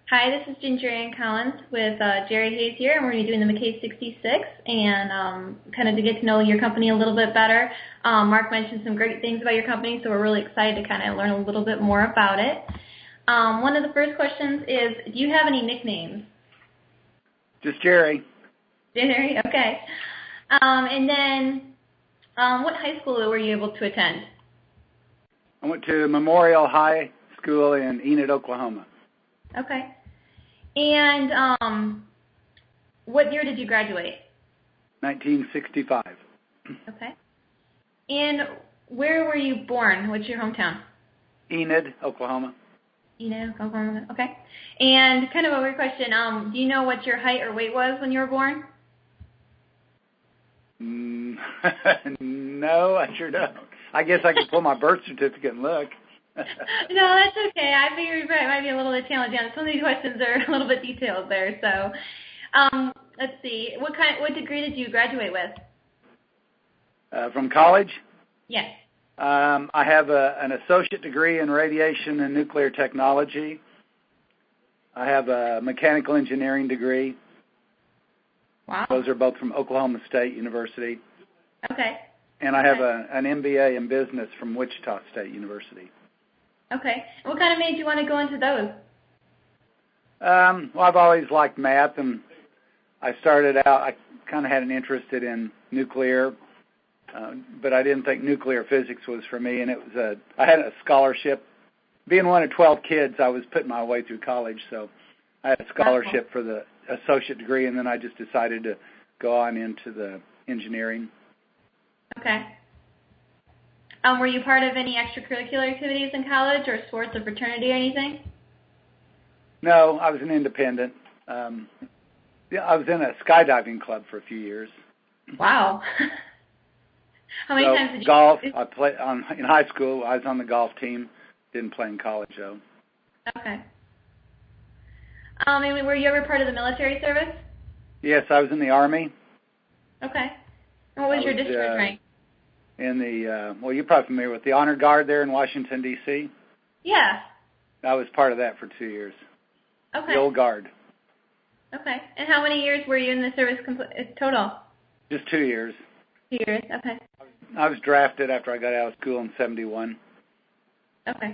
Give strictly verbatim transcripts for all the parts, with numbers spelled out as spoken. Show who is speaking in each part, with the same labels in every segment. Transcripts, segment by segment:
Speaker 1: Hi, this is Ginger Ann Collins with uh, Jerry Hayes here, and we're going to be doing the McKay sixty-six, and um, kind of to get to know your company a little bit better. Um, Mark mentioned some great things about your company, so we're really excited to kind of learn a little bit more about it. Um, one of the first questions is, do you have any nicknames?
Speaker 2: Just Jerry.
Speaker 1: Jerry, okay. Um, and then, um, what high school were you able to attend?
Speaker 2: I went to Memorial High School in Enid, Oklahoma.
Speaker 1: Okay. And um, what year did you graduate?
Speaker 2: nineteen sixty-five.
Speaker 1: Okay. And where were you born? What's your hometown?
Speaker 2: Enid, Oklahoma.
Speaker 1: Enid, Oklahoma. Okay. And kind of a weird question. Um, do you know what your height or weight was when you were born?
Speaker 2: Mm, no, I sure don't. I guess I could pull my birth certificate and look.
Speaker 1: No, that's okay. I figured it might be a little bit challenging. Some of these questions are a little bit detailed there. So, um, let's see. What kind? What degree did you graduate with?
Speaker 2: Uh, from college?
Speaker 1: Yes.
Speaker 2: Um, I have a, an associate degree in radiation and nuclear technology. I have a mechanical engineering degree.
Speaker 1: Wow.
Speaker 2: Those are both from Oklahoma State University.
Speaker 1: Okay.
Speaker 2: And I have
Speaker 1: okay.
Speaker 2: a, an M B A in business from Wichita State University.
Speaker 1: Okay. What kind of made you want to go into those?
Speaker 2: Um, well, I've always liked math, and I started out, I kind of had an interest in nuclear, uh, but I didn't think nuclear physics was for me, and it was a, I had a scholarship. Being one of twelve kids, I was putting my way through college, so I had a scholarship for the associate degree, and then I just decided to go on into the engineering.
Speaker 1: Okay. Um, were you part of any extracurricular activities in college or sports or fraternity or anything?
Speaker 2: No, I was an independent. Um, yeah, I was in a skydiving club for a few years.
Speaker 1: Wow. How many
Speaker 2: so,
Speaker 1: times did you
Speaker 2: golf? I played on in high school. I was on the golf team. Didn't play in college though.
Speaker 1: Okay. Um, and were you ever part of the military service?
Speaker 2: Yes, I was in the Army.
Speaker 1: Okay. And what was, was your discharge
Speaker 2: uh,
Speaker 1: rank?
Speaker 2: In the uh, well, you're probably familiar with the Honor Guard there in Washington D C.
Speaker 1: Yeah.
Speaker 2: I was part of that for two years.
Speaker 1: Okay.
Speaker 2: The old guard.
Speaker 1: Okay. And how many years were you in the service compl- total?
Speaker 2: Just two years.
Speaker 1: Two years. Okay.
Speaker 2: I was drafted after I got out of school in seventy-one.
Speaker 1: Okay.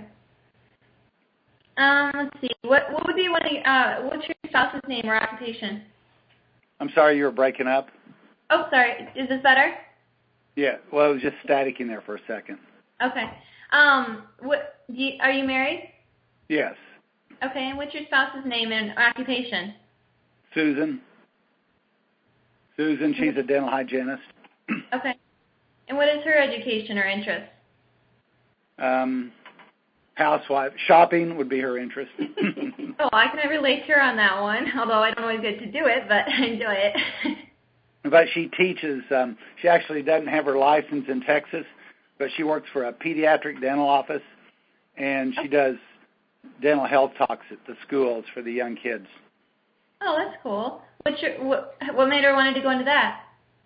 Speaker 1: Um, let's see. What what would be one? Of, uh, what's your spouse's name or occupation?
Speaker 2: I'm sorry, you were breaking up.
Speaker 1: Oh, sorry. Is this better?
Speaker 2: Yeah. Well, it was just static in there for a second.
Speaker 1: Okay. Um, what? Do you, are you married?
Speaker 2: Yes.
Speaker 1: Okay. And what's your spouse's name and occupation?
Speaker 2: Susan. Susan. She's a dental hygienist.
Speaker 1: Okay. And what is her education or interest?
Speaker 2: Um, housewife. Shopping would be her interest.
Speaker 1: Oh, I can relate to her on that one, although I don't always get to do it, but I enjoy it.
Speaker 2: But she teaches. Um, she actually doesn't have her license in Texas, but she works for a pediatric dental office, and she does dental health talks at the schools for the young kids.
Speaker 1: Oh, that's cool. What's your, what, what made her want to go into that?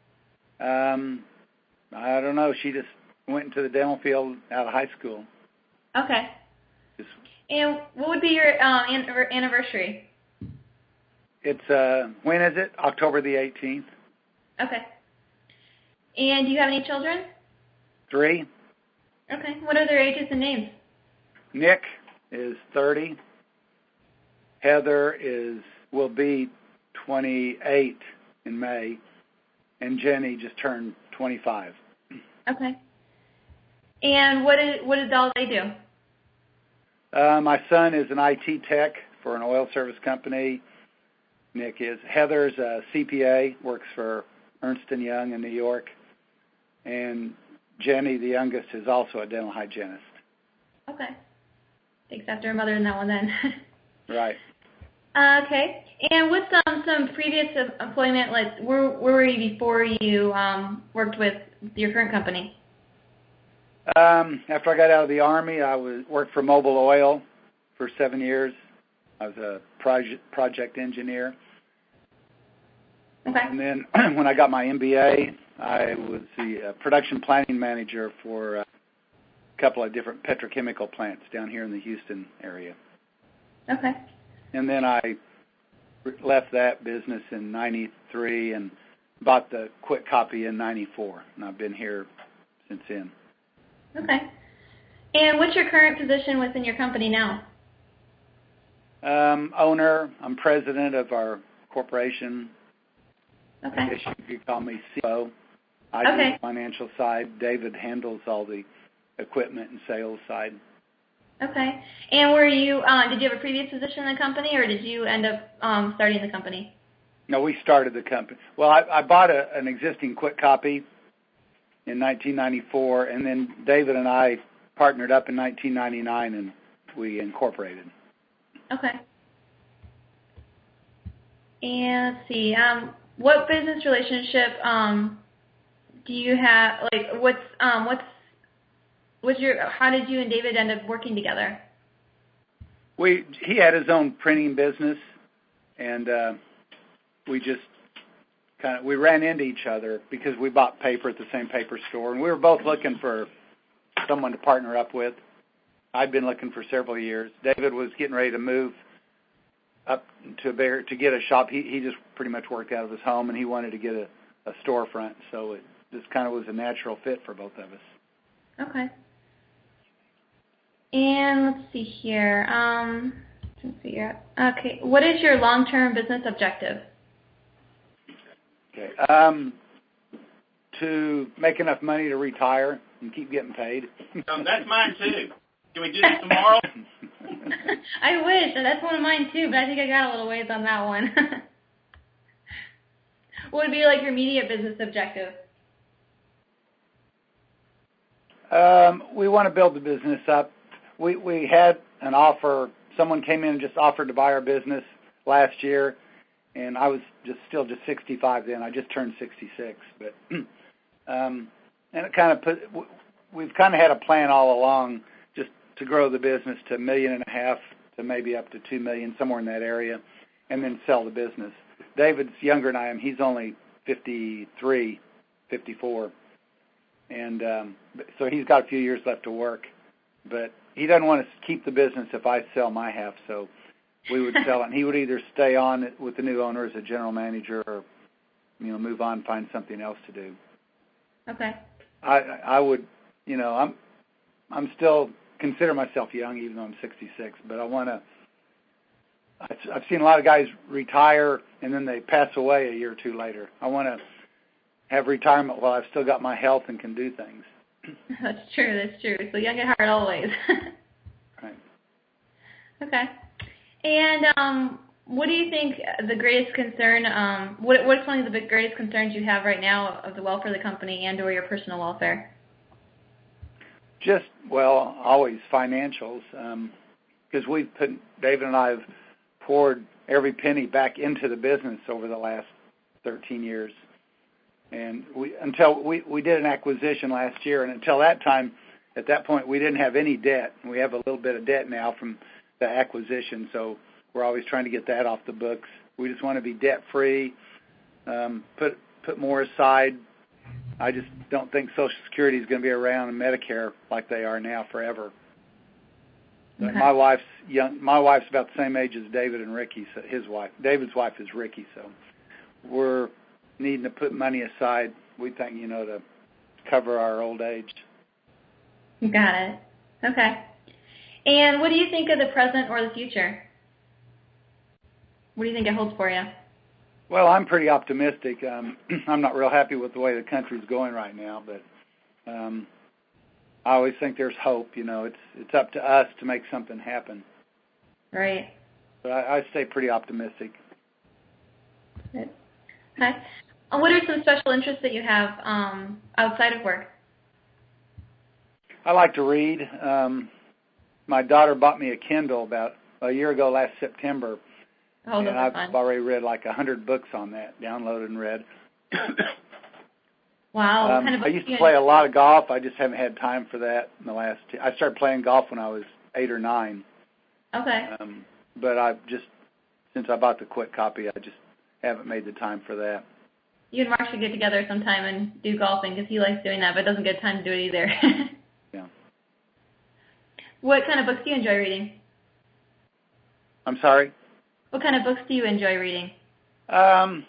Speaker 2: Um, I don't know. She just went into the dental field out of high school.
Speaker 1: Okay.
Speaker 2: Just,
Speaker 1: and what would be your uh, anniversary?
Speaker 2: It's, uh, when is it? October the eighteenth.
Speaker 1: Okay. And do you have any children?
Speaker 2: Three.
Speaker 1: Okay. What are their ages and names?
Speaker 2: Nick is thirty. Heather is will be twenty-eight in May. And Jenny just turned twenty-five.
Speaker 1: Okay. And what is, what is all they do?
Speaker 2: Uh, my son is an I T tech for an oil service company. Nick is. Heather's a C P A, works for Ernst and Young in New York. And Jenny, the youngest, is also a dental hygienist.
Speaker 1: Okay. Takes after her mother in that one then.
Speaker 2: Right.
Speaker 1: Uh, okay. And what's um, some previous employment, like where, where were you before you um, worked with your current company?
Speaker 2: Um, after I got out of the Army, I was worked for Mobil Oil for seven years. I was a project project engineer.
Speaker 1: Okay.
Speaker 2: And then when I got my M B A, I was the uh, production planning manager for uh, a couple of different petrochemical plants down here in the Houston area.
Speaker 1: Okay.
Speaker 2: and then I left that business in ninety-three and bought the Quick Copy in ninety-four, and I've been here since then.
Speaker 1: Okay. And what's your current position within your company now?
Speaker 2: Um, owner. I'm president of our corporation.
Speaker 1: Okay.
Speaker 2: I guess you could call me C E O. I
Speaker 1: okay.
Speaker 2: do the financial side. David handles all the equipment and sales side.
Speaker 1: Okay. And were you, uh, did you have a previous position in the company, or did you end up um, starting the company?
Speaker 2: No, we started the company. Well, I, I bought a, an existing Quick Copy in nineteen ninety-four, and then David and I partnered up in nineteen ninety-nine, and we incorporated.
Speaker 1: Okay. And let's see, um, what business relationship um, do you have? Like, what's um, what's what's your? How did you and David end up working together?
Speaker 2: We he had his own printing business, and uh, we just kind of we ran into each other because we bought paper at the same paper store, and we were both looking for someone to partner up with. I'd been looking for several years. David was getting ready to move up to Bear to get a shop. He he just pretty much worked out of his home, and he wanted to get a, a storefront. So it just kind of was a natural fit for both of us.
Speaker 1: Okay. And let's see here. Um, let's figure out. Okay, what is your long-term business objective?
Speaker 2: Okay. Um, to make enough money to retire and keep getting paid.
Speaker 3: Um, that's mine too. Can we do this tomorrow?
Speaker 1: I wish. That's one of mine too, but I think I got a little ways on that one. What would be like your immediate business objective?
Speaker 2: Um, we want to build the business up. We we had an offer. Someone came in and just offered to buy our business last year, and I was just still just sixty-five then. I just turned sixty-six, but um, and it kind of put. We've kind of had a plan all along, just to grow the business to a million and a half to maybe up to two million, somewhere in that area, and then sell the business. David's younger than I am. He's only fifty-three, fifty-four, and um, so he's got a few years left to work. But he doesn't want to keep the business if I sell my half, so we would sell it. And he would either stay on with the new owner as a general manager, or you know, move on and find something else to do.
Speaker 1: Okay.
Speaker 2: I I would, you know, I'm I'm still consider myself young, even though I'm sixty-six. But I want to. I've seen a lot of guys retire and then they pass away a year or two later. I want to have retirement while I've still got my health and can do things.
Speaker 1: That's true. That's true. So young at heart always.
Speaker 2: Right.
Speaker 1: Okay. And um, what do you think the greatest concern? Um, what what's one of the greatest concerns you have right now of the welfare of the company and/or your personal welfare?
Speaker 2: Just well, always financials, because um, we've put David and I have poured every penny back into the business over the last thirteen years. And we until we, we did an acquisition last year, and until that time, at that point, we didn't have any debt. We have a little bit of debt now from the acquisition, so we're always trying to get that off the books. We just want to be debt-free, um, put put more aside. I just don't think Social Security is going to be around and Medicare like they are now forever. Okay. My wife's young. My wife's about the same age as David and Ricky. So his wife, David's wife, is Ricky. So we're needing to put money aside. We think, you know, to cover our old age.
Speaker 1: You got it. Okay. And what do you think of the present or the future? What do you think it holds for you?
Speaker 2: Well, I'm pretty optimistic. Um, I'm not real happy with the way the country's going right now, but um, I always think there's hope. You know, it's it's up to us to make something happen.
Speaker 1: Right.
Speaker 2: But I, I stay pretty optimistic.
Speaker 1: Good. Okay. What are some special interests that you have um, outside of work?
Speaker 2: I like to read. Um, my daughter bought me a Kindle about a year ago last September.
Speaker 1: Oh,
Speaker 2: and I've
Speaker 1: fun.
Speaker 2: already read like a hundred books on that, downloaded and read.
Speaker 1: Wow.
Speaker 2: Um,
Speaker 1: what kind of
Speaker 2: I
Speaker 1: books
Speaker 2: used
Speaker 1: do
Speaker 2: to
Speaker 1: you
Speaker 2: play a
Speaker 1: enjoy?
Speaker 2: lot of golf. I just haven't had time for that in the last two. I started playing golf when I was eight or nine.
Speaker 1: Okay.
Speaker 2: Um, but I've just, since I bought the Quick Copy, I just haven't made the time for that.
Speaker 1: You and Mark should get together sometime and do golfing because he likes doing that, but doesn't get time to do it either.
Speaker 2: Yeah.
Speaker 1: What kind of books do you enjoy reading?
Speaker 2: I'm sorry?
Speaker 1: What kind of books do you enjoy reading?
Speaker 2: Um,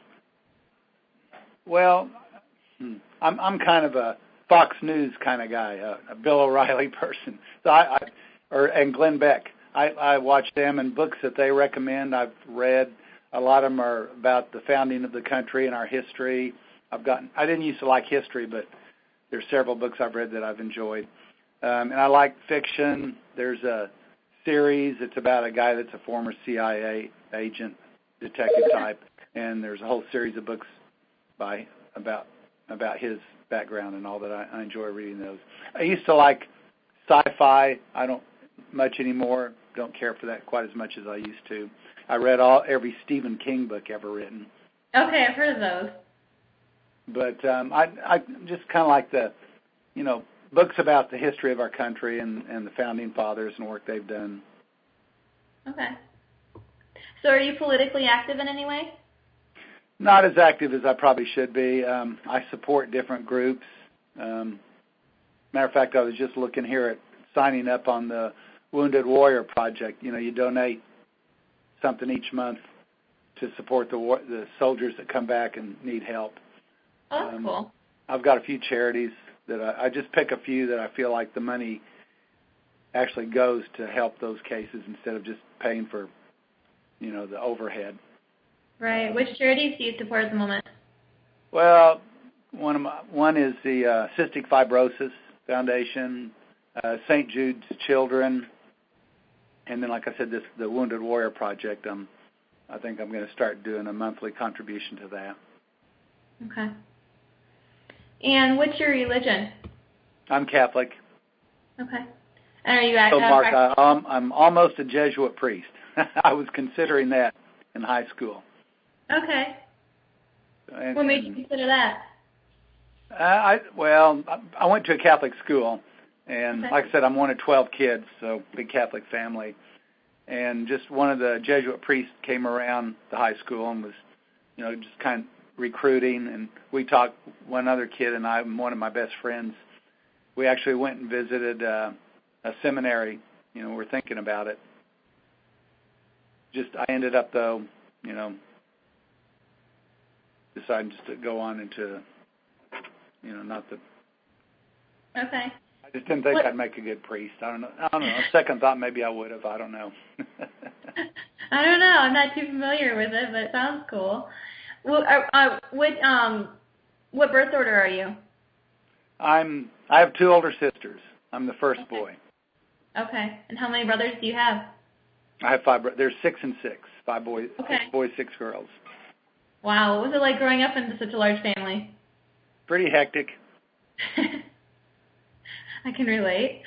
Speaker 2: well, I'm I'm kind of a Fox News kind of guy, a, a Bill O'Reilly person. So I, I or and Glenn Beck. I, I watch them and books that they recommend. I've read. A lot of them are about the founding of the country and our history. I've gotten. I didn't used to like history, but there's several books I've read that I've enjoyed. Um, and I like fiction. There's a series. It's about a guy that's a former C I A agent, detective type, and there's a whole series of books by about about his background and all that. I, I enjoy reading those. I used to like sci-fi. I don't much anymore. Don't care for that quite as much as I used to. I read all every Stephen King book ever written.
Speaker 1: Okay, I've heard of those.
Speaker 2: But um, I, I just kind of like the, you know, books about the history of our country and, and the founding fathers and work they've done.
Speaker 1: Okay. So are you politically active in any way?
Speaker 2: Not as active as I probably should be. Um, I support different groups. Um, matter of fact, I was just looking here at signing up on the Wounded Warrior Project. You know, you donate something each month to support the war, the soldiers that come back and need help.
Speaker 1: Oh, that's
Speaker 2: um,
Speaker 1: cool.
Speaker 2: I've got a few charities that I, I just pick a few that I feel like the money actually goes to help those cases instead of just paying for, you know, the overhead.
Speaker 1: Right. Which charities do you support at the moment?
Speaker 2: Well, one of my, one is the uh, Cystic Fibrosis Foundation, uh, Saint Jude's Children, and then, like I said, this the Wounded Warrior Project. Um, I think I'm going to start doing a monthly contribution to that.
Speaker 1: Okay. And what's your religion?
Speaker 2: I'm Catholic.
Speaker 1: Okay. And are you at?
Speaker 2: So,
Speaker 1: uh,
Speaker 2: Mark, I, um, I'm almost a Jesuit priest. I was considering that in high school.
Speaker 1: Okay.
Speaker 2: And,
Speaker 1: What made you consider that?
Speaker 2: Uh, I well, I, I went to a Catholic school, and
Speaker 1: Okay.
Speaker 2: like I said, I'm one of twelve kids, so big Catholic family. And just one of the Jesuit priests came around the high school and was, you know, just kind of recruiting. And we talked, one other kid and I, and one of my best friends, we actually went and visited uh, a seminary. You know, we're thinking about it. Just, I ended up, though, you know, deciding just to go on into, you know, not the...
Speaker 1: Okay.
Speaker 2: I just didn't think
Speaker 1: What?
Speaker 2: I'd make a good priest. I don't know. I don't know. Second thought, maybe I would have. I don't know.
Speaker 1: I don't know. I'm not too familiar with it, but it sounds cool. Well, uh, uh, what um, what birth order are you?
Speaker 2: I'm. I have two older sisters. I'm the first
Speaker 1: Okay.
Speaker 2: boy.
Speaker 1: Okay. And how many brothers do you have?
Speaker 2: I have five. Bro- There's six and six. Five boys.
Speaker 1: Okay.
Speaker 2: Six boys, six girls.
Speaker 1: Wow. What was it like growing up into such a large family?
Speaker 2: Pretty hectic.
Speaker 1: I can relate.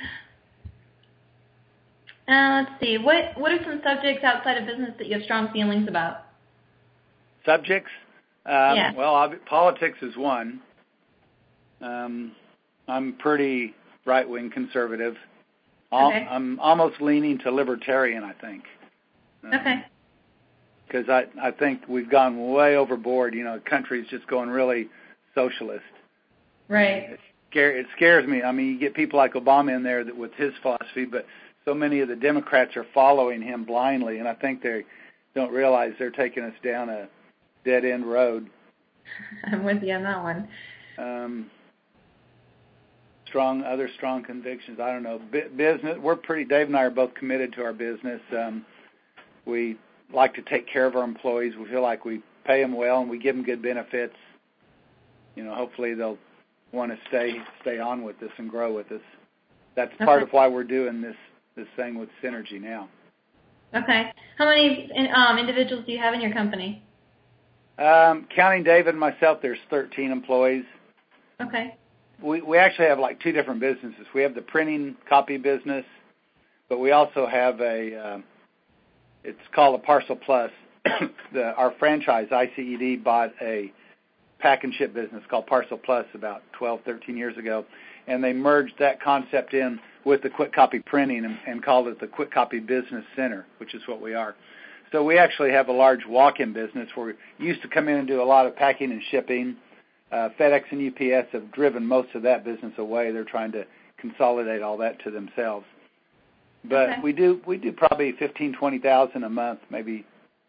Speaker 1: Uh, let's see. What What are some subjects outside of business that you have strong feelings about?
Speaker 2: Subjects? Um,
Speaker 1: Yeah.
Speaker 2: Well, ob- politics is one. Um, I'm pretty right-wing conservative. Al-
Speaker 1: Okay.
Speaker 2: I'm almost leaning to libertarian, I think. Um,
Speaker 1: Okay.
Speaker 2: Because I, I think we've gone way overboard. You know, the country's just going really socialist.
Speaker 1: Right.
Speaker 2: It, scare, it scares me. I mean, you get people like Obama in there that with his philosophy, but so many of the Democrats are following him blindly, and I think they don't realize they're taking us down a dead-end road.
Speaker 1: I'm with you on that one.
Speaker 2: Um, strong, other strong convictions. I don't know. B- business. We're pretty. Dave and I are both committed to our business. Um, we like to take care of our employees. We feel like we pay them well and we give them good benefits. You know, hopefully they'll want to stay stay on with us and grow with us. That's part
Speaker 1: Okay.
Speaker 2: of why we're doing this this thing with Synergy now.
Speaker 1: Okay. How many um, individuals do you have in your company?
Speaker 2: Um, counting David and myself, there's thirteen employees.
Speaker 1: Okay.
Speaker 2: We we actually have like two different businesses. We have the printing copy business, but we also have a uh, it's called a Parcel Plus. the, our franchise, I C E D, bought a pack and ship business called Parcel Plus about twelve, thirteen years ago, and they merged that concept in with the Quick Copy Printing and, and called it the Quick Copy Business Center, which is what we are. So we actually have a large walk-in business where we used to come in and do a lot of packing and shipping. Uh, FedEx and U P S have driven most of that business away. They're trying to consolidate all that to themselves. But
Speaker 1: Okay.
Speaker 2: we do we do probably fifteen, twenty thousand a month, maybe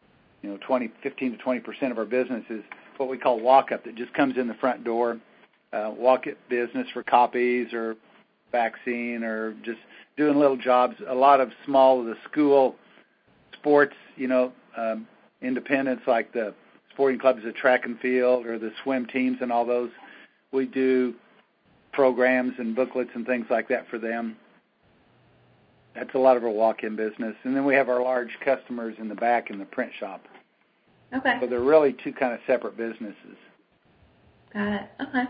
Speaker 2: you know, twenty, fifteen to twenty percent of our business is what we call walk-up, that just comes in the front door, uh, walk-up business for copies or vaccine or just doing little jobs. A lot of small, the school sports, you know, um, independents like the sporting clubs, the track and field, or the swim teams and all those. We do programs and booklets and things like that for them. That's a lot of our walk-in business. And then we have our large customers in the back in the print shop.
Speaker 1: Okay.
Speaker 2: So they're really two kind of separate businesses.
Speaker 1: Got it. Okay.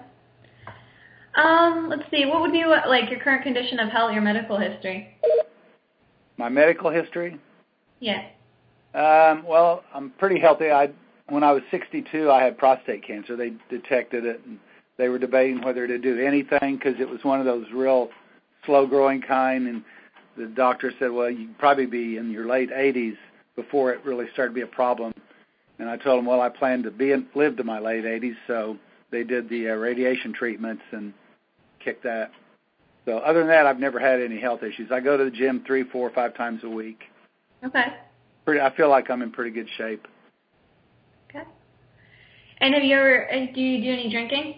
Speaker 1: Um, let's see. What would be like your current condition of health, your medical history?
Speaker 2: My medical history?
Speaker 1: Yeah.
Speaker 2: Um, well, I'm pretty healthy. I when I was sixty-two, I had prostate cancer. They detected it, and they were debating whether to do anything because it was one of those real slow-growing kind. And the doctor said, well, you'd probably be in your late eighties before it really started to be a problem. And I told them, well, I plan to be in, live to my late eighties, so they did the uh, radiation treatments and kicked that. So other than that, I've never had any health issues. I go to the gym three, four, five times a week.
Speaker 1: Okay.
Speaker 2: Pretty, I feel like I'm in pretty good shape.
Speaker 1: Okay. And have you ever, do you do any drinking?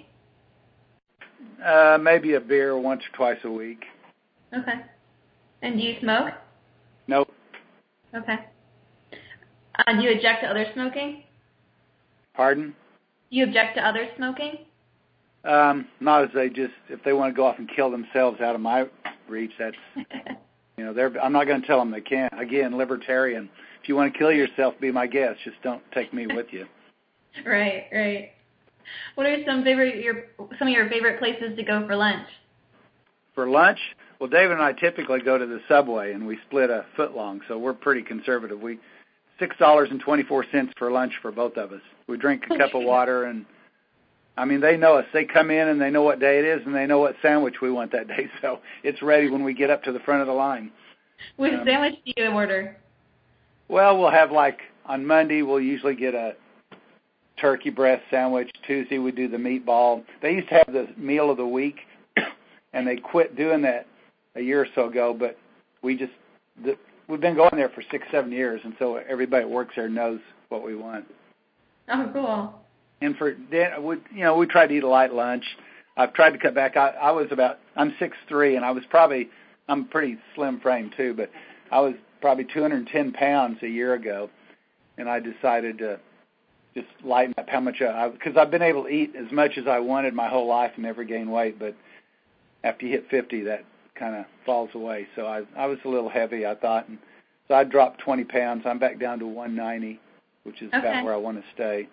Speaker 2: Uh, maybe a beer once or twice a week.
Speaker 1: Okay. And do you smoke?
Speaker 2: Nope.
Speaker 1: Okay. Uh, do you object to others smoking?
Speaker 2: Pardon?
Speaker 1: Do you object to others smoking?
Speaker 2: Um, not as they just, if they want to go off and kill themselves out of my reach, that's, you know, they're, I'm not going to tell them they can't. Again, libertarian. If you want to kill yourself, be my guest. Just don't take me with you.
Speaker 1: Right, right. What are some favorite your some of your favorite places to go for lunch?
Speaker 2: For lunch? Well, David and I typically go to the Subway, and we split a foot long, so we're pretty conservative. We six dollars and twenty-four cents for lunch for both of us. We drink a cup of water, and, I mean, they know us. They come in, and they know what day it is, and they know what sandwich we want that day, so it's ready when we get up to the front of the line.
Speaker 1: Which
Speaker 2: um,
Speaker 1: sandwich do you order?
Speaker 2: Well, we'll have, like, on Monday, we'll usually get a turkey breast sandwich. Tuesday, we do the meatball. They used to have the meal of the week, and they quit doing that a year or so ago, but we just, the, we've been going there for six, seven years, and so everybody that works there knows what we want.
Speaker 1: Oh, cool.
Speaker 2: And for dinner, we, you know, we try to eat a light lunch. I've tried to cut back. I, I was about, I'm six three, and I was probably, I'm pretty slim frame too, but I was probably two hundred ten pounds a year ago, and I decided to just lighten up how much I, because I've been able to eat as much as I wanted my whole life and never gain weight, but after you hit fifty, that kind of falls away. So I, I was a little heavy, I thought, and so I dropped twenty pounds. I'm back down to one ninety, which is okay. About where I want to stay.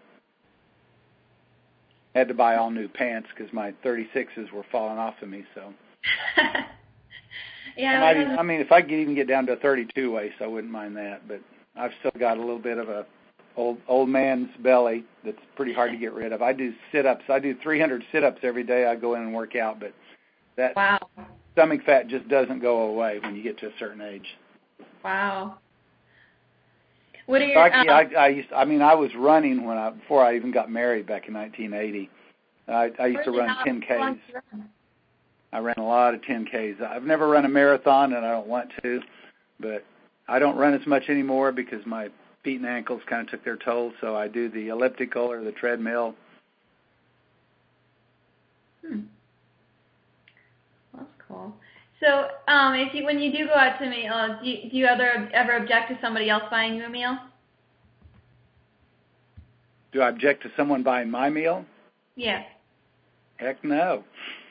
Speaker 2: I had to buy all new pants because my thirty-sixes were falling off of me. So,
Speaker 1: yeah,
Speaker 2: I, might even, I mean, if I could even get down to a thirty-two waist, I wouldn't mind that. But I've still got a little bit of a old old man's belly that's pretty hard to get rid of. I do sit-ups. I do three hundred sit-ups every day. I go in and work out, but that
Speaker 1: wow.
Speaker 2: stomach fat just doesn't go away when you get to a certain age.
Speaker 1: Wow. What are your?
Speaker 2: Um, I, I used. I mean, I was running when I before I even got married back in nineteen eighty. I, I used to run ten Ks. I ran a lot of ten Ks. I've never run a marathon, and I don't want to, but I don't run as much anymore because my feet and ankles kind of took their toll. So I do the elliptical or the treadmill.
Speaker 1: Hmm. That's cool. So, um, if you when you do go out to meal, uh, do you, do you ever ever object to somebody else buying you a meal?
Speaker 2: Do I object to someone buying my meal?
Speaker 1: Yeah.
Speaker 2: Heck no.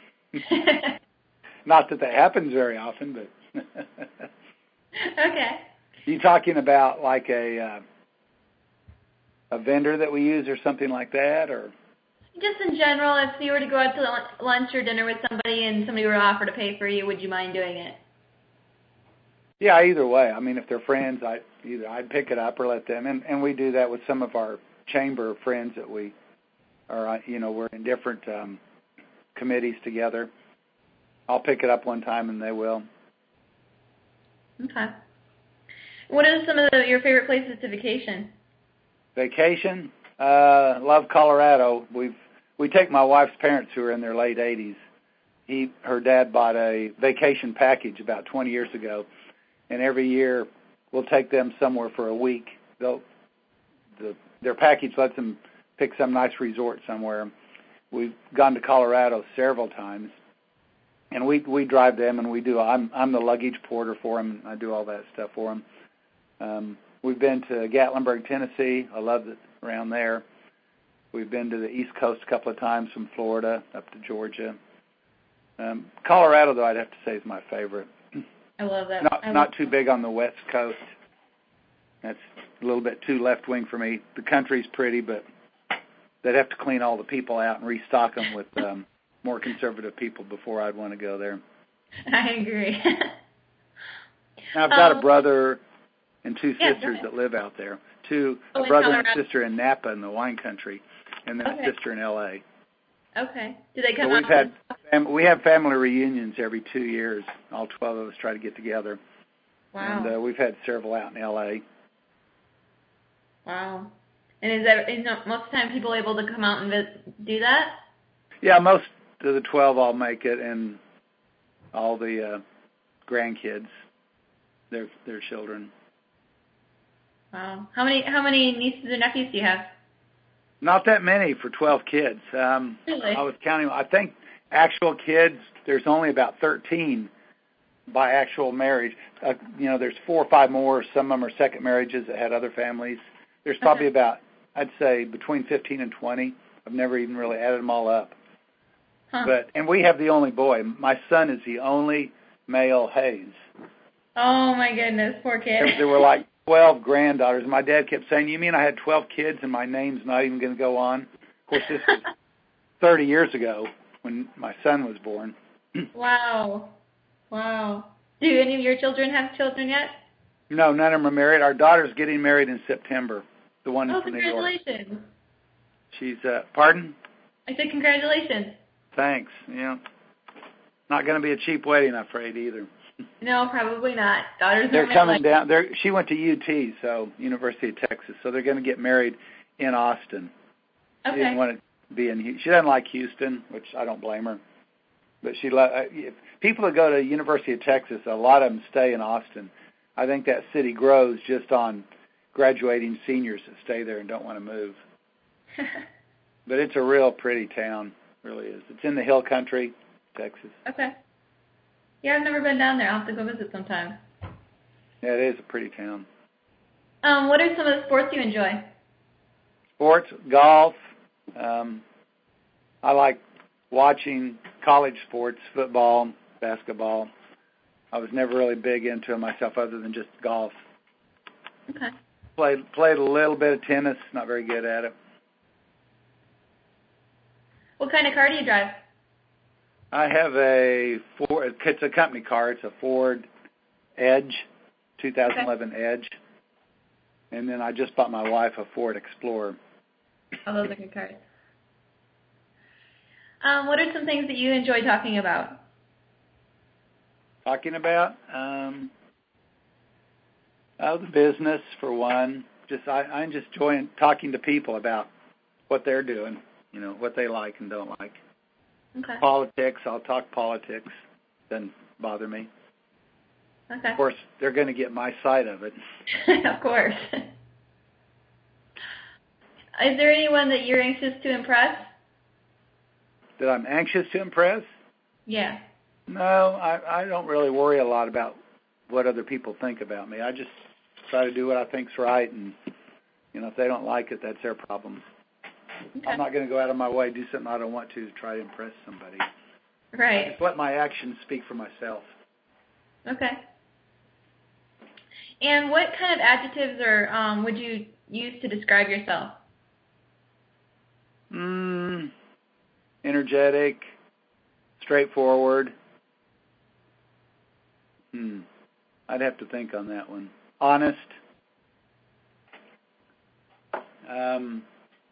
Speaker 2: Not that that happens very often, but.
Speaker 1: Okay.
Speaker 2: Are you talking about like a uh, a vendor that we use or something like that, or?
Speaker 1: Just in general, if you were to go out to lunch or dinner with somebody and somebody were to offer to pay for you, would you mind doing it?
Speaker 2: Yeah, either way. I mean, if they're friends, I either I'd pick it up or let them. And, and we do that with some of our chamber friends that we are, you know, we're in different um, committees together. I'll pick it up one time and they will.
Speaker 1: Okay. What are some of the, your favorite places to vacation?
Speaker 2: Vacation? Uh, love Colorado. We've we take my wife's parents who are in their late eighties. He her dad bought a vacation package about twenty years ago, and every year we'll take them somewhere for a week. They'll the, their package lets them pick some nice resort somewhere. We've gone to Colorado several times, and we we drive them, and we do. I'm I'm the luggage porter for them. I do all that stuff for them. Um, we've been to Gatlinburg, Tennessee. I love it around there. We've been to the East Coast a couple of times from Florida up to Georgia. Um, Colorado, though, I'd have to say is my favorite.
Speaker 1: I love that.
Speaker 2: Not
Speaker 1: I
Speaker 2: not
Speaker 1: love
Speaker 2: too big on the West Coast. That's a little bit too left wing for me. The country's pretty, but they'd have to clean all the people out and restock them with um, more conservative people before I'd want to go there.
Speaker 1: I agree.
Speaker 2: Now, I've got
Speaker 1: um,
Speaker 2: a brother and two
Speaker 1: yeah,
Speaker 2: sisters that live out there. Two,
Speaker 1: oh,
Speaker 2: a brother
Speaker 1: Colorado.
Speaker 2: and sister in Napa in the wine country, and then
Speaker 1: okay.
Speaker 2: a sister in L A.
Speaker 1: Okay. Do they come
Speaker 2: So
Speaker 1: out?
Speaker 2: we've had fam- we have family reunions every two years. All twelve of us try to get together.
Speaker 1: Wow.
Speaker 2: And uh, we've had several out in L A.
Speaker 1: Wow. And is that is not, most of the time people able to come out and visit, do that?
Speaker 2: Yeah, most of the twelve all make it, and all the uh, grandkids, their their children.
Speaker 1: Wow. How many how many nieces and nephews do you have?
Speaker 2: Not that many for twelve kids. Um,
Speaker 1: Really?
Speaker 2: I was counting. I think actual kids, there's only about thirteen by actual marriage. Uh, you know, there's four or five more. Some of them are second marriages that had other families. There's probably
Speaker 1: okay.
Speaker 2: about, I'd say, between fifteen and twenty. I've never even really added them all up.
Speaker 1: Huh.
Speaker 2: But and we have the only boy. My son is the only male Hayes.
Speaker 1: Oh my goodness, poor kid.
Speaker 2: There, there were like twelve granddaughters. My dad kept saying, "You mean I had twelve kids and my name's not even going to go on?" Of course, this was thirty years ago when my son was born.
Speaker 1: Wow. Wow. Do any of your children have children yet?
Speaker 2: No, none of them are married. Our daughter's getting married in September. The one
Speaker 1: Oh,
Speaker 2: from New York.
Speaker 1: congratulations.
Speaker 2: She's, uh, pardon?
Speaker 1: I said congratulations.
Speaker 2: Thanks. Yeah. Not going to be a cheap wedding, I'm afraid, either.
Speaker 1: No, probably not. Daughters
Speaker 2: They're
Speaker 1: are
Speaker 2: coming
Speaker 1: like,
Speaker 2: down. They're, she went to U T, so University of Texas. So they're going to get married in Austin. She
Speaker 1: okay.
Speaker 2: didn't want to be in. Hu- She doesn't like Houston, which I don't blame her. But she lo- uh, if people that go to University of Texas, a lot of them stay in Austin. I think that city grows just on graduating seniors that stay there and don't want to move. But it's a real pretty town, really is. It's in the hill country, Texas.
Speaker 1: Okay. Yeah, I've never been down there. I'll have to go visit sometime.
Speaker 2: Yeah, it is a pretty town.
Speaker 1: Um, what are some of the sports you enjoy?
Speaker 2: Sports, golf. Um, I like watching college sports, football, basketball. I was never really big into it myself other than just golf.
Speaker 1: Okay.
Speaker 2: Played played a little bit of tennis, not very good at it.
Speaker 1: What kind of car do you drive?
Speaker 2: I have a Ford, it's a company car. It's a Ford Edge, two thousand eleven okay. Edge. And then I just bought my wife a Ford Explorer.
Speaker 1: Oh, those are good cars. Um, what are some things that you enjoy talking about?
Speaker 2: Talking about? Um, oh, the business, for one. Just I, I just enjoy talking to people about what they're doing, you know, what they like and don't like.
Speaker 1: Okay.
Speaker 2: Politics, I'll talk politics. Doesn't bother me.
Speaker 1: Okay.
Speaker 2: Of course, they're going to get my side of it.
Speaker 1: Of course. Is there anyone that you're anxious to impress?
Speaker 2: That I'm anxious to impress?
Speaker 1: Yeah.
Speaker 2: No, I, I don't really worry a lot about what other people think about me. I just try to do what I think's right, and you know, if they don't like it, that's their problem.
Speaker 1: Okay.
Speaker 2: I'm not going to go out of my way to do something I don't want to to try to impress somebody.
Speaker 1: Right.
Speaker 2: I just let my actions speak for myself.
Speaker 1: Okay. And what kind of adjectives or um, would you use to describe yourself?
Speaker 2: Mm, energetic, straightforward. Hmm. I'd have to think on that one. Honest. Um,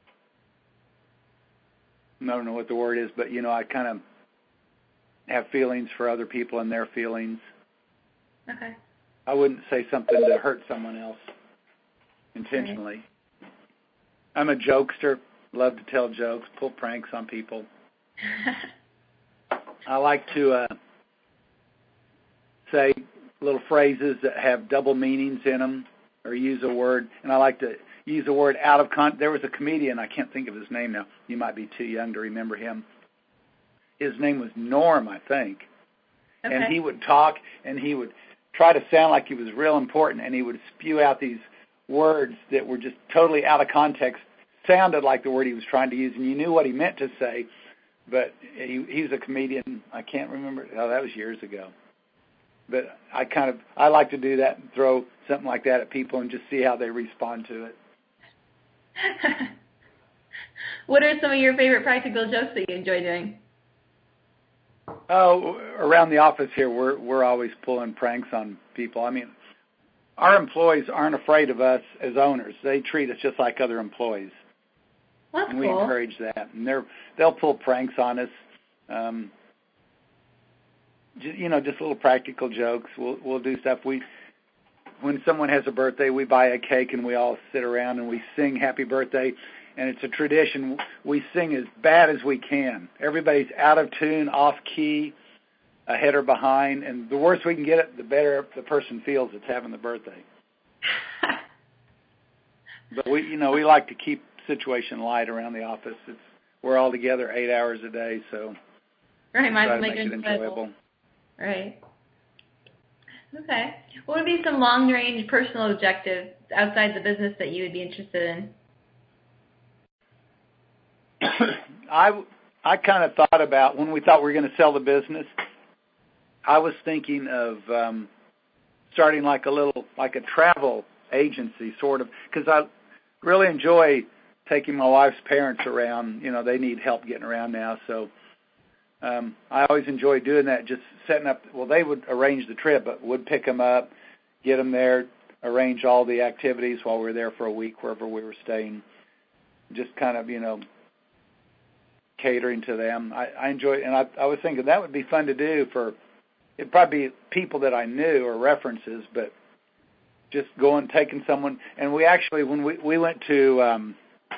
Speaker 2: I don't know what the word is, but, you know, I kind of have feelings for other people and their feelings.
Speaker 1: Okay.
Speaker 2: I wouldn't say something to hurt someone else intentionally. Right. I'm a jokester. Love to tell jokes, pull pranks on people. I like to uh, say little phrases that have double meanings in them or use a word, and I like to use a word out of con. There was a comedian, I can't think of his name now. You might be too young to remember him. His name was Norm, I think. Okay. And he would talk, and he would try to sound like he was real important, and he would spew out these words that were just totally out of context, sounded like the word he was trying to use, and you knew what he meant to say, but he, he was a comedian. I can't remember. Oh, that was years ago. But I kind of, I like to do that and throw something like that at people and just see how they respond to it.
Speaker 1: What are some of your favorite practical jokes that you enjoy doing?
Speaker 2: Oh, around the office here, we're we're always pulling pranks on people. I mean, our employees aren't afraid of us as owners. They treat us just like other employees.
Speaker 1: That's
Speaker 2: and we
Speaker 1: cool.
Speaker 2: encourage that. And they're they'll pull pranks on us. Um, just, you know, just little practical jokes. We'll we'll do stuff. We when someone has a birthday, we buy a cake and we all sit around and we sing happy birthday. And it's a tradition. We sing as bad as we can. Everybody's out of tune, off key, ahead or behind. And the worse we can get it, the better the person feels that's having the birthday. But we, you know, we like to keep situation light around the office. It's we're all together eight hours a day, so
Speaker 1: right, might
Speaker 2: try to
Speaker 1: make,
Speaker 2: make it enjoyable. enjoyable.
Speaker 1: Right. Okay. What would be some long-range personal objectives outside the business that you would be interested in?
Speaker 2: I, I kind of thought about when we thought we were going to sell the business, I was thinking of um, starting like a little, like a travel agency sort of, because I really enjoy taking my wife's parents around. You know, they need help getting around now, so um, I always enjoy doing that, just setting up, well, they would arrange the trip, but would pick them up, get them there, arrange all the activities while we were there for a week, wherever we were staying, just kind of, you know, catering to them. I, I enjoy, and I, I was thinking that would be fun to do for, it'd probably be people that I knew or references, but just going, taking someone, and we actually, when we, we went to, um,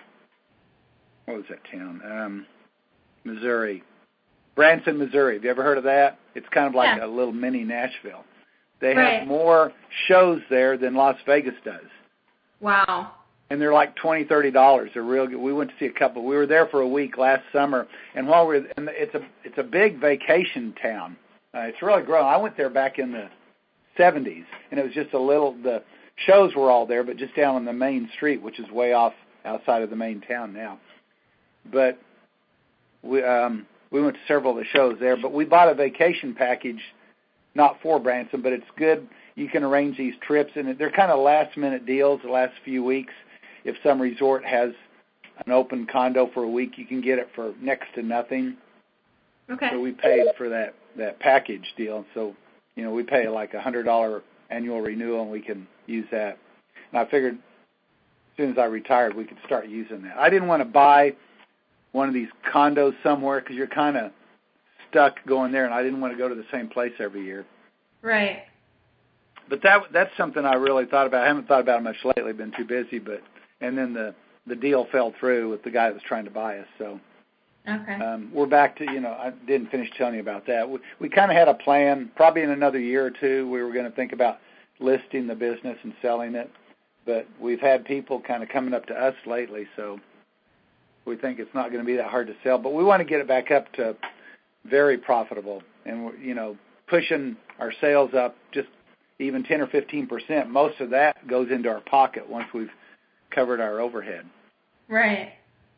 Speaker 2: what was that town? Um, Missouri. Branson, Missouri. Have you ever heard of that? It's kind of like yeah. a little mini Nashville. They right. have more shows there than Las Vegas does.
Speaker 1: Wow.
Speaker 2: And they're like twenty, thirty dollars. They're real good. We went to see a couple. We were there for a week last summer, and while we were, and it's a it's a big vacation town. Uh, it's really grown. I went there back in the seventies, and it was just a little. The shows were all there, but just down on the main street, which is way off outside of the main town now. But we um, we went to several of the shows there. But we bought a vacation package, not for Branson, but it's good. You can arrange these trips, and they're kind of last minute deals. The last few weeks. If some resort has an open condo for a week, you can get it for next to nothing.
Speaker 1: Okay.
Speaker 2: So we paid for that, that package deal. So, you know, we pay like a one hundred dollars annual renewal, and we can use that. And I figured as soon as I retired, we could start using that. I didn't want to buy one of these condos somewhere because you're kind of stuck going there, and I didn't want to go to the same place every year.
Speaker 1: Right.
Speaker 2: But that that's something I really thought about. I haven't thought about it much lately, been too busy, but... And then the, the deal fell through with the guy that was trying to buy us. So
Speaker 1: okay.
Speaker 2: um, we're back to, you know, I didn't finish telling you about that. We, we kind of had a plan, probably in another year or two, we were going to think about listing the business and selling it. But we've had people kind of coming up to us lately, so we think it's not going to be that hard to sell. But we want to get it back up to very profitable and, you know, pushing our sales up just even ten or fifteen percent. Most of that goes into our pocket once we've covered our overhead.
Speaker 1: Right.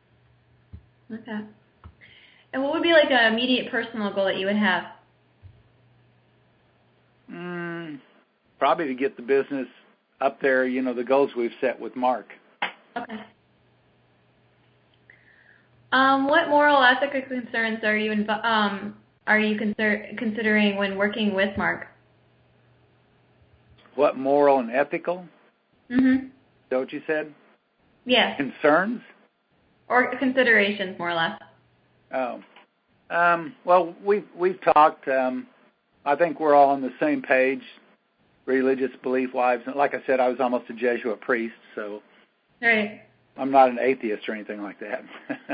Speaker 1: Okay. And what would be like an immediate personal goal that you would have?
Speaker 2: Mm, probably to get the business up there, you know, the goals we've set with Mark.
Speaker 1: Okay. Um, what moral ethical concerns are you inv- um, are you consider- considering when working with Mark?
Speaker 2: What moral and ethical?
Speaker 1: Mm-hmm.
Speaker 2: Is that what you said?
Speaker 1: Yes.
Speaker 2: Concerns?
Speaker 1: Or considerations, more or less.
Speaker 2: Oh. Um, well, we've, we've talked. Um, I think we're all on the same page, religious belief-wise. Like I said, I was almost a Jesuit priest, so
Speaker 1: right.
Speaker 2: I'm not an atheist or anything like that.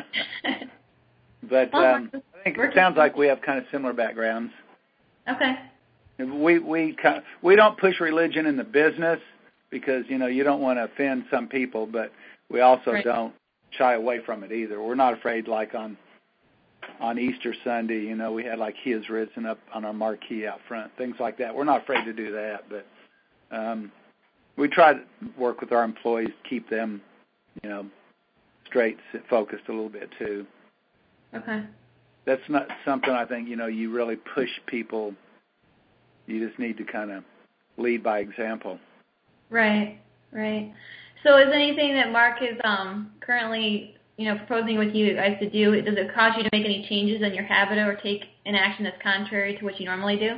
Speaker 2: But
Speaker 1: well,
Speaker 2: um, I think it sounds like we have kind of similar backgrounds.
Speaker 1: Okay.
Speaker 2: We we we don't push religion in the business, because, you know, you don't want to offend some people, but we also
Speaker 1: right.
Speaker 2: don't shy away from it either. We're not afraid, like on on Easter Sunday, you know, we had like He Is Risen up on our marquee out front, things like that. We're not afraid to do that, but um, we try to work with our employees, keep them, you know, straight, focused a little bit too.
Speaker 1: Okay.
Speaker 2: That's not something I think, you know, you really push people. You just need to kind of lead by example.
Speaker 1: Right, right. So is anything that Mark is um, currently, you know, proposing with you guys to do, does it cause you to make any changes in your habit or take an action that's contrary to what you normally do?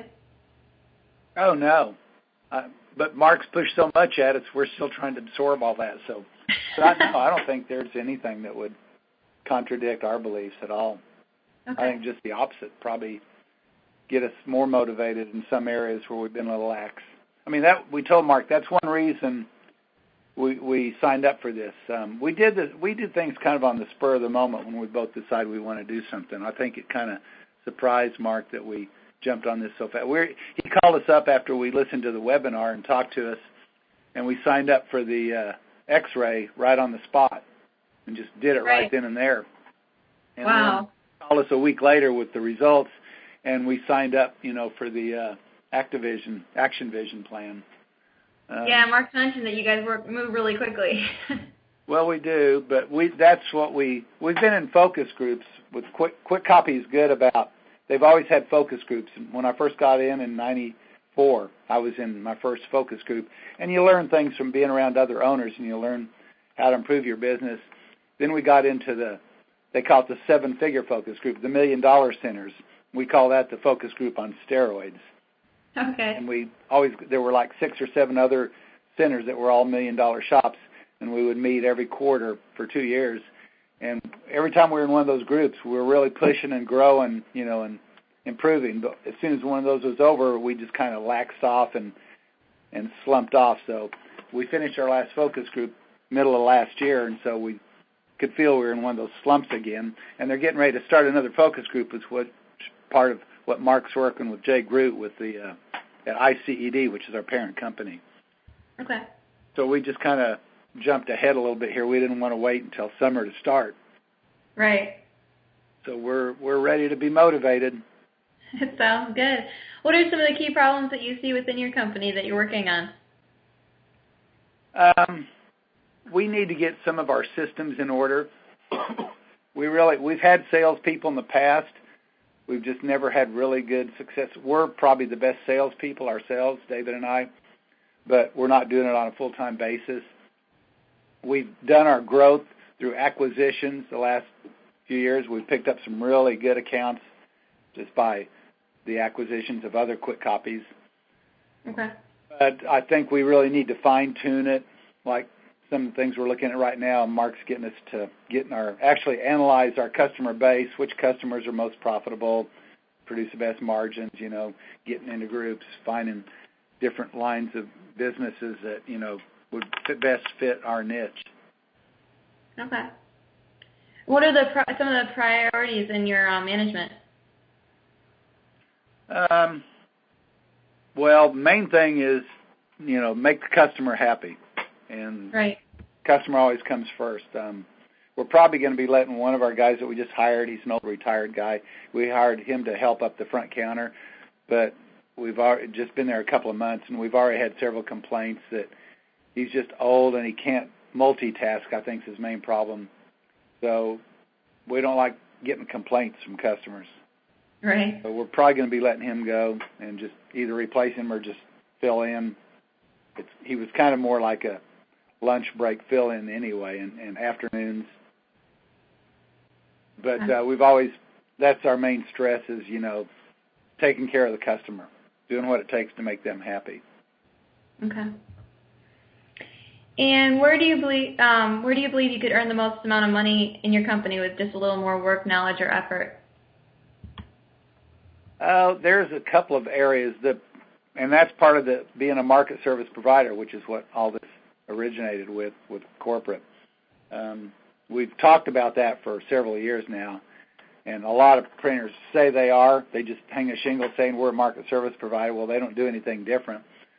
Speaker 2: Oh, no. Uh, but Mark's pushed so much at us, we're still trying to absorb all that. So, so I, no, I don't think there's anything that would contradict our beliefs at all.
Speaker 1: Okay.
Speaker 2: I think just the opposite, probably get us more motivated in some areas where we've been a little lax. I mean, that we told Mark that's one reason we we signed up for this. Um, we did this, we did things kind of on the spur of the moment when we both decided we want to do something. I think it kind of surprised Mark that we jumped on this so fast. We're, he called us up after we listened to the webinar and talked to us, and we signed up for the uh, X-ray right on the spot and just did it right, right then and there. And
Speaker 1: wow.
Speaker 2: Then called us a week later with the results, and we signed up, you know, for the uh, Activision Action Vision plan. Um,
Speaker 1: yeah, Mark mentioned that you guys work move really quickly.
Speaker 2: Well, we do, but we that's what we we've been in focus groups with Quick Quick Copy is good about. They've always had focus groups. When I first got in in ninety-four, I was in my first focus group, and you learn things from being around other owners, and you learn how to improve your business. Then we got into the they call it the seven-figure focus group, the million-dollar centers. We call that the focus group on steroids.
Speaker 1: Okay.
Speaker 2: And we always there were like six or seven other centers that were all million-dollar shops, and we would meet every quarter for two years. And every time we were in one of those groups, we were really pushing and growing, you know, and improving. But as soon as one of those was over, we just kind of laxed off and and slumped off. So we finished our last focus group middle of last year, and so we could feel we were in one of those slumps again. And they're getting ready to start another focus group, is what part of what Mark's working with Jay Groot with the uh, at I C E D, which is our parent company.
Speaker 1: Okay.
Speaker 2: So we just kind of jumped ahead a little bit here. We didn't want to wait until summer to start.
Speaker 1: Right.
Speaker 2: So we're we're ready to be motivated.
Speaker 1: It sounds good. What are some of the key problems that you see within your company that you're working on?
Speaker 2: Um, we need to get some of our systems in order. we really we've had salespeople in the past. We've just never had really good success. We're probably the best salespeople ourselves, David and I, but we're not doing it on a full-time basis. We've done our growth through acquisitions the last few years. We've picked up some really good accounts just by the acquisitions of other Quick Copies.
Speaker 1: Okay.
Speaker 2: But I think we really need to fine-tune it, like some of the things we're looking at right now. Mark's getting us to getting our actually analyze our customer base, which customers are most profitable, produce the best margins, you know, getting into groups, finding different lines of businesses that, you know, would fit, best fit our niche.
Speaker 1: Okay. What are the pri- some of the priorities in your uh, management?
Speaker 2: Um, well, main thing is, you know, make the customer happy, and
Speaker 1: right.
Speaker 2: customer always comes first. Um, we're probably going to be letting one of our guys that we just hired. He's an old retired guy. We hired him to help up the front counter, but we've already just been there a couple of months, and we've already had several complaints that he's just old and he can't multitask, I think, is his main problem. So we don't like getting complaints from customers.
Speaker 1: Right.
Speaker 2: So we're probably going to be letting him go and just either replace him or just fill in. It's, he was kind of more like a lunch break fill-in anyway, and, and afternoons. But uh, we've always, that's our main stress is, you know, taking care of the customer, doing what it takes to make them happy.
Speaker 1: Okay. And where do you believe um, where do you believe you could earn the most amount of money in your company with just a little more work, knowledge, or effort?
Speaker 2: Uh, there's a couple of areas that, and that's part of the being a market service provider, which is what all this originated with with corporate. Um, we've talked about that for several years now, and a lot of printers say they are. They just hang a shingle saying we're a market service provider. Well, they don't do anything different.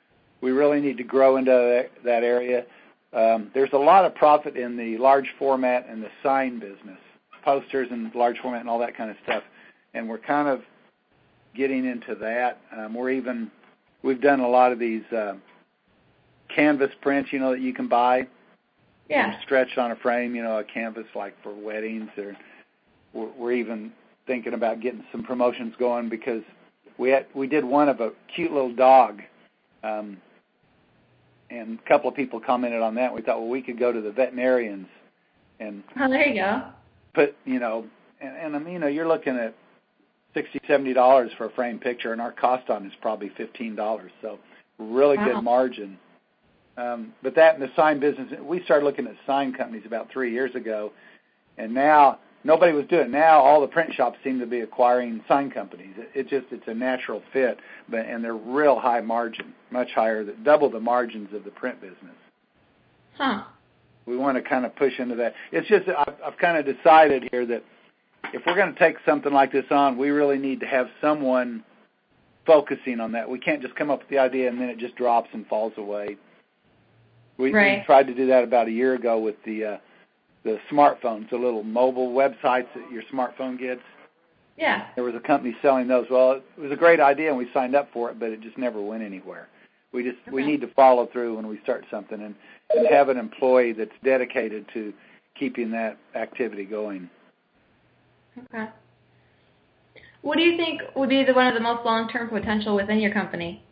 Speaker 2: we really need to grow into that, that area. Um, there's a lot of profit in the large format and the sign business, posters and large format and all that kind of stuff. And we're kind of getting into that. Um, we're even, we've done a lot of these uh, canvas prints, you know, that you can buy.
Speaker 1: Yeah.
Speaker 2: Stretched on a frame, you know, a canvas like for weddings. Or we're, we're even thinking about getting some promotions going because we had, we did one of a cute little dog. Um, and a couple of people commented on that. We thought, well, we could go to the veterinarians and
Speaker 1: oh, there you go.
Speaker 2: put, you know, and, and I mean, you know, you're looking at sixty dollars, seventy dollars for a framed picture, and our cost on it is probably fifteen dollars. So really
Speaker 1: wow.
Speaker 2: good margin. Um, but that and the sign business, we started looking at sign companies about three years ago, and now nobody was doing it. Now all the print shops seem to be acquiring sign companies. It, it just, it's a natural fit, but and they're real high margin, much higher, double the margins of the print business.
Speaker 1: Huh.
Speaker 2: We want to kind of push into that. It's just, I've, I've kind of decided here that if we're going to take something like this on, we really need to have someone focusing on that. We can't just come up with the idea and then it just drops and falls away. We,
Speaker 1: right.
Speaker 2: we tried to do that about a year ago with the uh, the smartphones, the little mobile websites that your smartphone gets.
Speaker 1: Yeah.
Speaker 2: There was a company selling those. Well, it was a great idea and we signed up for it, but it just never went anywhere. We just okay. we need to follow through when we start something and, and have an employee that's dedicated to keeping that activity going.
Speaker 1: Okay. What do you think would be the, one of the most long-term potential within your company?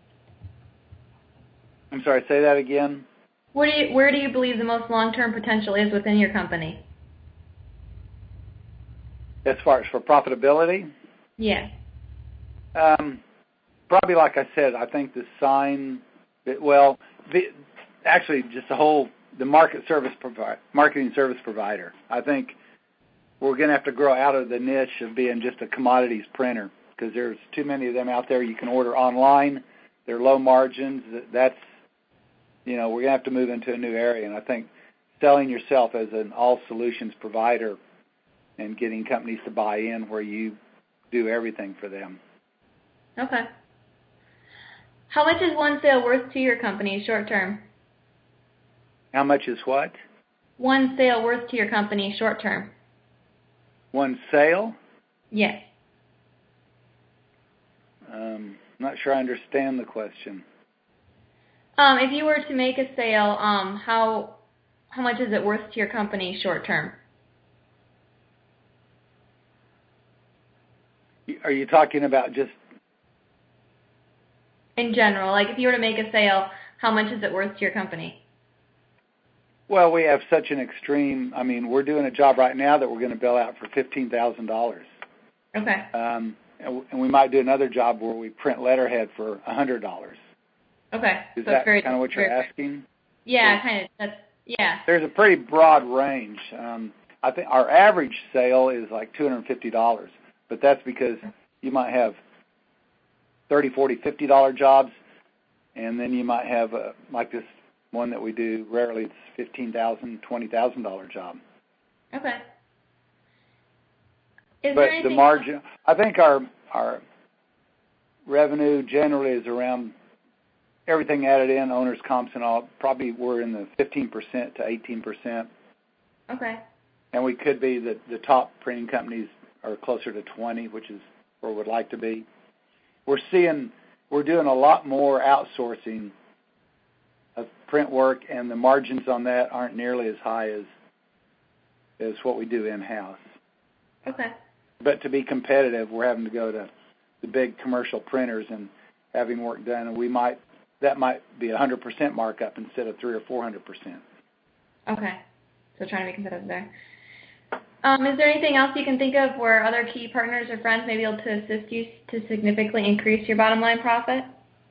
Speaker 2: I'm sorry, say that again.
Speaker 1: Where do you, where do you believe the most long-term potential is within your company?
Speaker 2: As far as for profitability?
Speaker 1: Yeah.
Speaker 2: Um, probably like I said, I think the sign, well, the, actually just the whole, the market service provi- marketing service provider. I think we're going to have to grow out of the niche of being just a commodities printer because there's too many of them out there. You can order online. They're low margins. That's, you know, we're going to have to move into a new area. And I think selling yourself as an all-solutions provider and getting companies to buy in where you do everything for them.
Speaker 1: Okay. How much is one sale worth to your company short term?
Speaker 2: How much is what?
Speaker 1: One sale worth to your company short term.
Speaker 2: One sale?
Speaker 1: Yes.
Speaker 2: Um, I'm not sure I understand the question.
Speaker 1: Um, if you were to make a sale, um, how how much is it worth to your company short term?
Speaker 2: Are you talking about just
Speaker 1: in general? Like if you were to make a sale, how much is it worth to your company?
Speaker 2: Well, we have such an extreme, I mean, we're doing a job right now that we're going to bill out for fifteen thousand dollars.
Speaker 1: Okay.
Speaker 2: Um, and, and we might do another job where we print letterhead for one hundred dollars.
Speaker 1: Okay.
Speaker 2: Is
Speaker 1: so
Speaker 2: that
Speaker 1: very,
Speaker 2: kind of what you're
Speaker 1: very,
Speaker 2: asking?
Speaker 1: Yeah, kind of. That's yeah.
Speaker 2: There's a pretty broad range. Um, I think our average sale is like two hundred fifty dollars, but that's because you might have thirty, forty, fifty dollar jobs, and then you might have a, like this one that we do rarely. It's fifteen thousand, twenty thousand dollar job.
Speaker 1: Okay. Is
Speaker 2: but
Speaker 1: there anything
Speaker 2: the margin, I think our our revenue generally is around everything added in, owners, comps, and all. Probably we're in the fifteen percent to eighteen percent.
Speaker 1: Okay.
Speaker 2: And we could be the the top printing companies are closer to twenty, which is where we'd like to be. We're seeing we're doing a lot more outsourcing of print work, and the margins on that aren't nearly as high as as what we do in-house.
Speaker 1: Okay.
Speaker 2: But to be competitive, we're having to go to the big commercial printers and having work done, and we might that might be a one hundred percent markup instead of three or four hundred percent.
Speaker 1: Okay. So trying to be competitive there. Um, is there anything else you can think of where other key partners or friends may be able to assist you to significantly increase your bottom line profit?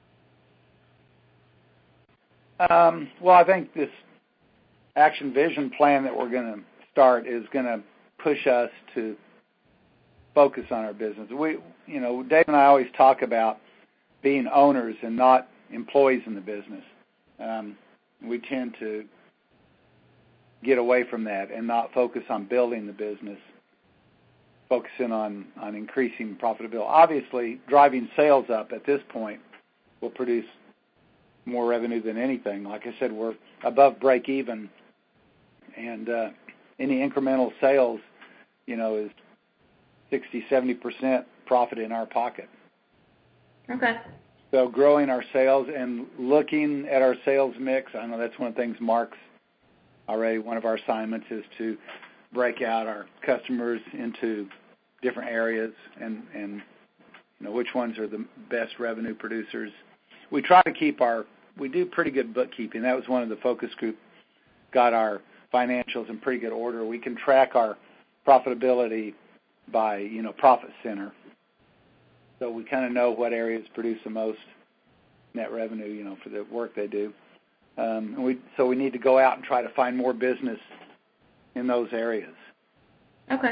Speaker 2: Um, well, I think this action vision plan that we're going to start is going to push us to focus on our business. We, you know, Dave and I always talk about being owners and not employees in the business. Um, we tend to get away from that and not focus on building the business, focusing on, on increasing profitability. Obviously, driving sales up at this point will produce more revenue than anything. Like I said, we're above break even, and uh, any incremental sales, you know, is sixty, seventy percent profit in our pocket.
Speaker 1: Okay.
Speaker 2: So growing our sales and looking at our sales mix, I know that's one of the things Mark's already, one of our assignments is to break out our customers into different areas and, and you know, which ones are the best revenue producers. We try to keep our, we do pretty good bookkeeping. That was one of the focus group, got our financials in pretty good order. We can track our profitability by, you know, profit center. So we kind of know what areas produce the most net revenue, you know, for the work they do. Um, and we, so we need to go out and try to find more business in those areas.
Speaker 1: Okay.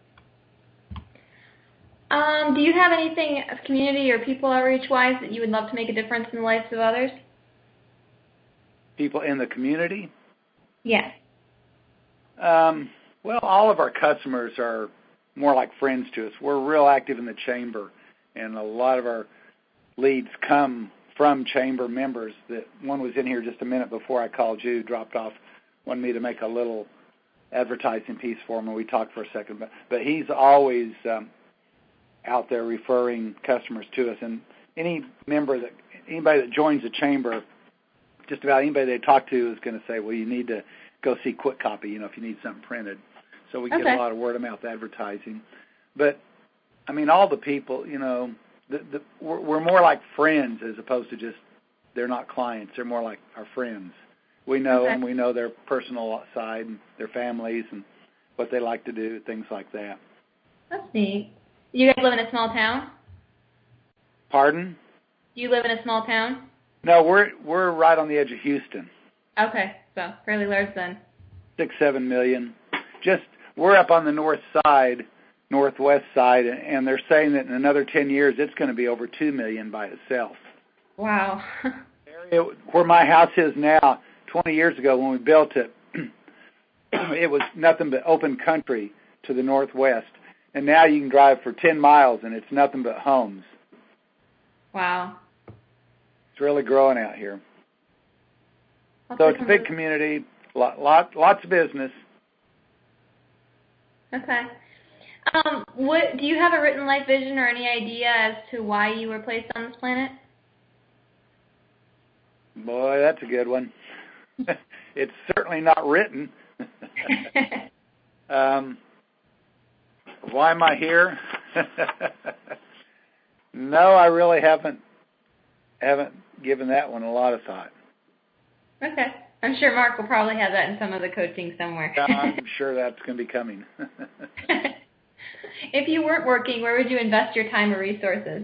Speaker 1: Um, do you have anything community or people outreach-wise that you would love to make a difference in the lives of others?
Speaker 2: People in the community?
Speaker 1: Yes.
Speaker 2: Um, well, all of our customers are more like friends to us. We're real active in the chamber, and a lot of our leads come from chamber members. That one was in here just a minute before I called you, dropped off, wanted me to make a little advertising piece for him, and we talked for a second. But, but he's always um, out there referring customers to us, and any member that, anybody that joins the chamber, just about anybody they talk to is going to say, well, you need to go see Quick Copy, you know, if you need something printed. So we
Speaker 1: okay.
Speaker 2: get a lot of word-of-mouth advertising. But, I mean, all the people, you know, the, the, we're, we're more like friends as opposed to just, they're not clients. They're more like our friends. We know
Speaker 1: okay.
Speaker 2: them. We know their personal side and their families and what they like to do, things like that.
Speaker 1: That's neat. You guys live in a small town?
Speaker 2: Pardon?
Speaker 1: Do you live in a small town?
Speaker 2: No, we're we're right on the edge of Houston.
Speaker 1: Okay, so fairly large then.
Speaker 2: Six, seven million. Just, we're up on the north side, northwest side, and they're saying that in another ten years it's going to be over two million by itself.
Speaker 1: Wow.
Speaker 2: Area where my house is now, twenty years ago when we built it, it was nothing but open country to the northwest. And now you can drive for ten miles and it's nothing but homes.
Speaker 1: Wow.
Speaker 2: It's really growing out here.
Speaker 1: I'll
Speaker 2: So it's a big community, lot, lot, lots of business.
Speaker 1: Okay. Um, what do you have a written life vision or any idea as to why you were placed on this planet?
Speaker 2: Boy, that's a good one. It's certainly not written. um, why am I here? No, I really haven't haven't given that one a lot of thought.
Speaker 1: Okay. I'm sure Mark will probably have that in some of the coaching somewhere.
Speaker 2: I'm sure that's going to be coming.
Speaker 1: If you weren't working, where would you invest your time or resources?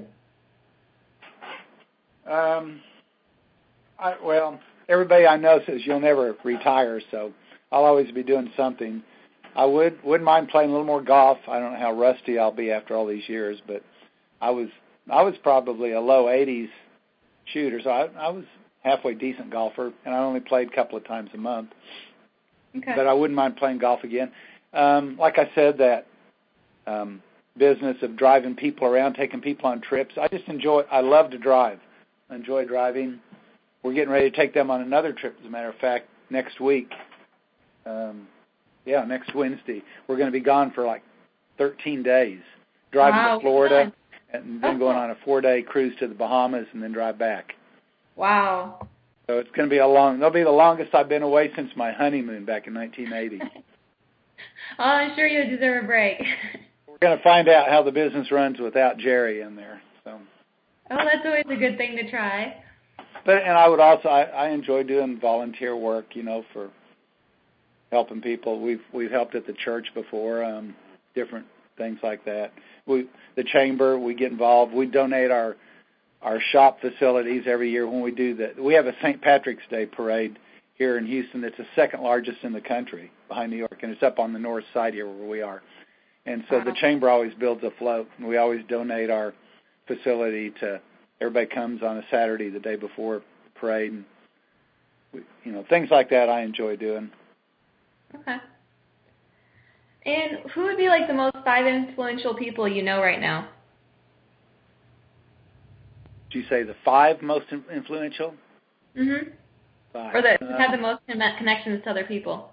Speaker 2: Um, I, well, everybody I know says you'll never retire, so I'll always be doing something. I would, wouldn't mind playing a little more golf. I don't know how rusty I'll be after all these years, but I was I was probably a low eighties shooter, so I, I was halfway decent golfer, and I only played a couple of times a month.
Speaker 1: Okay.
Speaker 2: But I wouldn't mind playing golf again. Um, like I said, that um, business of driving people around, taking people on trips, I just enjoy it. I love to drive. I enjoy driving. We're getting ready to take them on another trip, as a matter of fact, next week. Um, yeah, next Wednesday. We're going to be gone for like thirteen days, driving
Speaker 1: wow,
Speaker 2: to Florida,
Speaker 1: fun.
Speaker 2: and then
Speaker 1: okay.
Speaker 2: going on a four-day cruise to the Bahamas, and then drive back.
Speaker 1: Wow.
Speaker 2: So it's going to be a long, that'll be the longest I've been away since my honeymoon back in nineteen eighty.
Speaker 1: Oh, I'm sure you deserve a break.
Speaker 2: We're going to find out how the business runs without Jerry in there. So.
Speaker 1: Oh, that's always a good thing to try.
Speaker 2: But and I would also I, I enjoy doing volunteer work, you know, for helping people. We've we've helped at the church before, um, different things like that. We the chamber, we get involved. We donate our our shop facilities every year when we do that. We have a Saint Patrick's Day parade here in Houston. It's the second largest in the country behind New York, and it's up on the north side here where we are. And so wow. the chamber always builds a float, and we always donate our facility to, everybody comes on a Saturday the day before the parade. And we, you know, things like that I enjoy doing.
Speaker 1: Okay. And who would be like the most five influential people you know right now?
Speaker 2: Did you say the five most influential?
Speaker 1: Mhm.
Speaker 2: Five.
Speaker 1: Or that
Speaker 2: Uh,
Speaker 1: have the most con- connections to other people.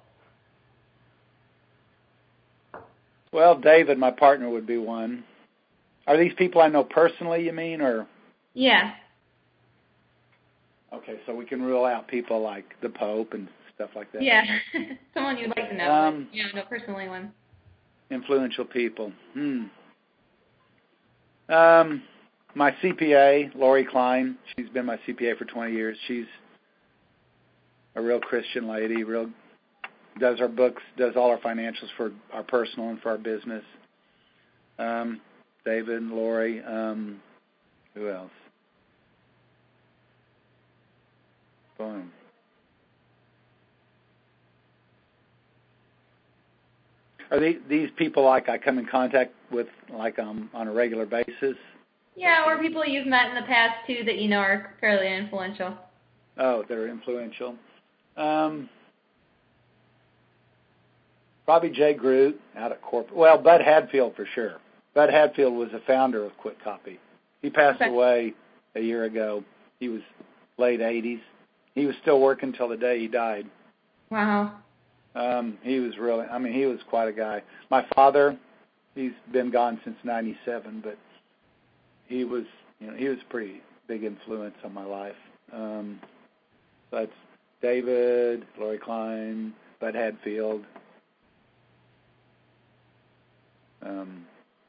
Speaker 2: Well, David, my partner, would be one. Are these people I know personally, you mean, or?
Speaker 1: Yeah.
Speaker 2: Okay, so we can rule out people like the Pope and stuff like that.
Speaker 1: Yeah. Someone you'd like to know.
Speaker 2: Um,
Speaker 1: but, yeah, no, personally one.
Speaker 2: Influential people. Hmm. Um, my C P A, Lori Klein. She's been my C P A for twenty years. She's a real Christian lady. Real does our books, does all our financials for our personal and for our business. Um, David and Lori. Um, who else? Boom. Are they, these people like I come in contact with like um, on a regular basis?
Speaker 1: Yeah, or people you've met in the past too that you know are fairly influential.
Speaker 2: Oh, they're influential. Um, probably Jay Groot out at corporate. Well, Bud Hadfield for sure. Bud Hadfield was the founder of Quick Copy. He passed
Speaker 1: Okay.
Speaker 2: away a year ago. He was late eighties. He was still working until the day he died.
Speaker 1: Wow.
Speaker 2: Um, he was really, I mean, he was quite a guy. My father, he's been gone since ninety-seven, but he was, you know, he was a pretty big influence on my life. Um, that's David, Lori Klein, Bud Hadfield. Um,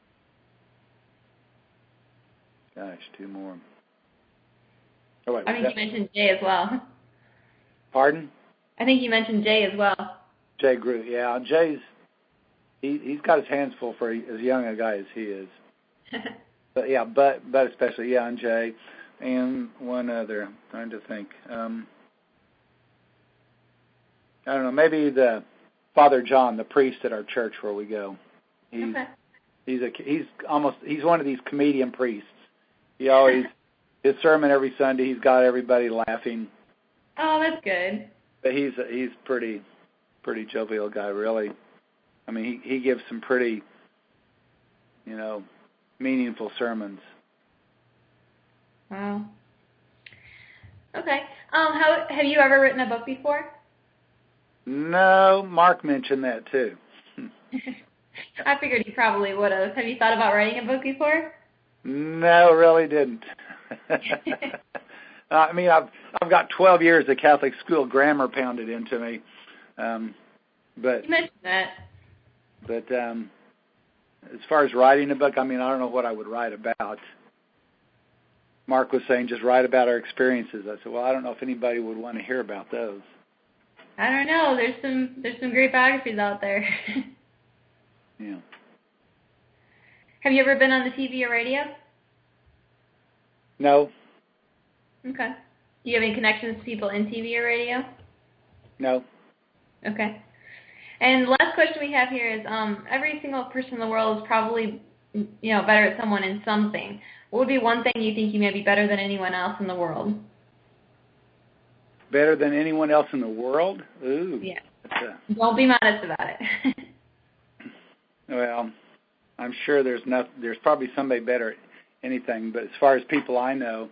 Speaker 2: gosh, two more. Oh, wait,
Speaker 1: I think
Speaker 2: that,
Speaker 1: you mentioned Jay as well.
Speaker 2: pardon?
Speaker 1: I think you mentioned Jay as well.
Speaker 2: Jay Groot, yeah. Jay's, he, he's got his hands full for as young a guy as he is. But yeah, but but especially yeah, and Jay, and one other. I'm trying to think. Um, I don't know. Maybe the Father John, the priest at our church where we go. He's
Speaker 1: Okay.
Speaker 2: he's a he's almost he's one of these comedian priests. He always his sermon every Sunday. He's got everybody laughing.
Speaker 1: Oh, that's good.
Speaker 2: But he's a, he's pretty pretty jovial guy, really. I mean, he he gives some pretty, you know, meaningful sermons.
Speaker 1: Wow. Okay. Um, how have you ever written a book before?
Speaker 2: No, Mark mentioned that too.
Speaker 1: I figured you probably would have. Have you thought about writing a book before?
Speaker 2: No, really didn't. I mean, I've I've got twelve years of Catholic school grammar pounded into me, um, but
Speaker 1: You mentioned that.
Speaker 2: but um, as far as writing a book, I mean, I don't know what I would write about. Mark was saying just write about our experiences. I said, well, I don't know if anybody would want to hear about those.
Speaker 1: I don't know. There's some there's some great biographies out there.
Speaker 2: Yeah.
Speaker 1: Have you ever been on the T V or radio?
Speaker 2: No,
Speaker 1: Okay. Do you have any connections to people in T V or radio?
Speaker 2: no.
Speaker 1: Okay. And the last question we have here is, um, every single person in the world is probably, you know, better at someone in something. What would be one thing you think you may be better than anyone else in the world?
Speaker 2: Better than anyone else in the world? Ooh.
Speaker 1: Yeah.
Speaker 2: That's a,
Speaker 1: Don't be modest about it.
Speaker 2: well, I'm sure there's not. There's probably somebody better at anything. But as far as people I know,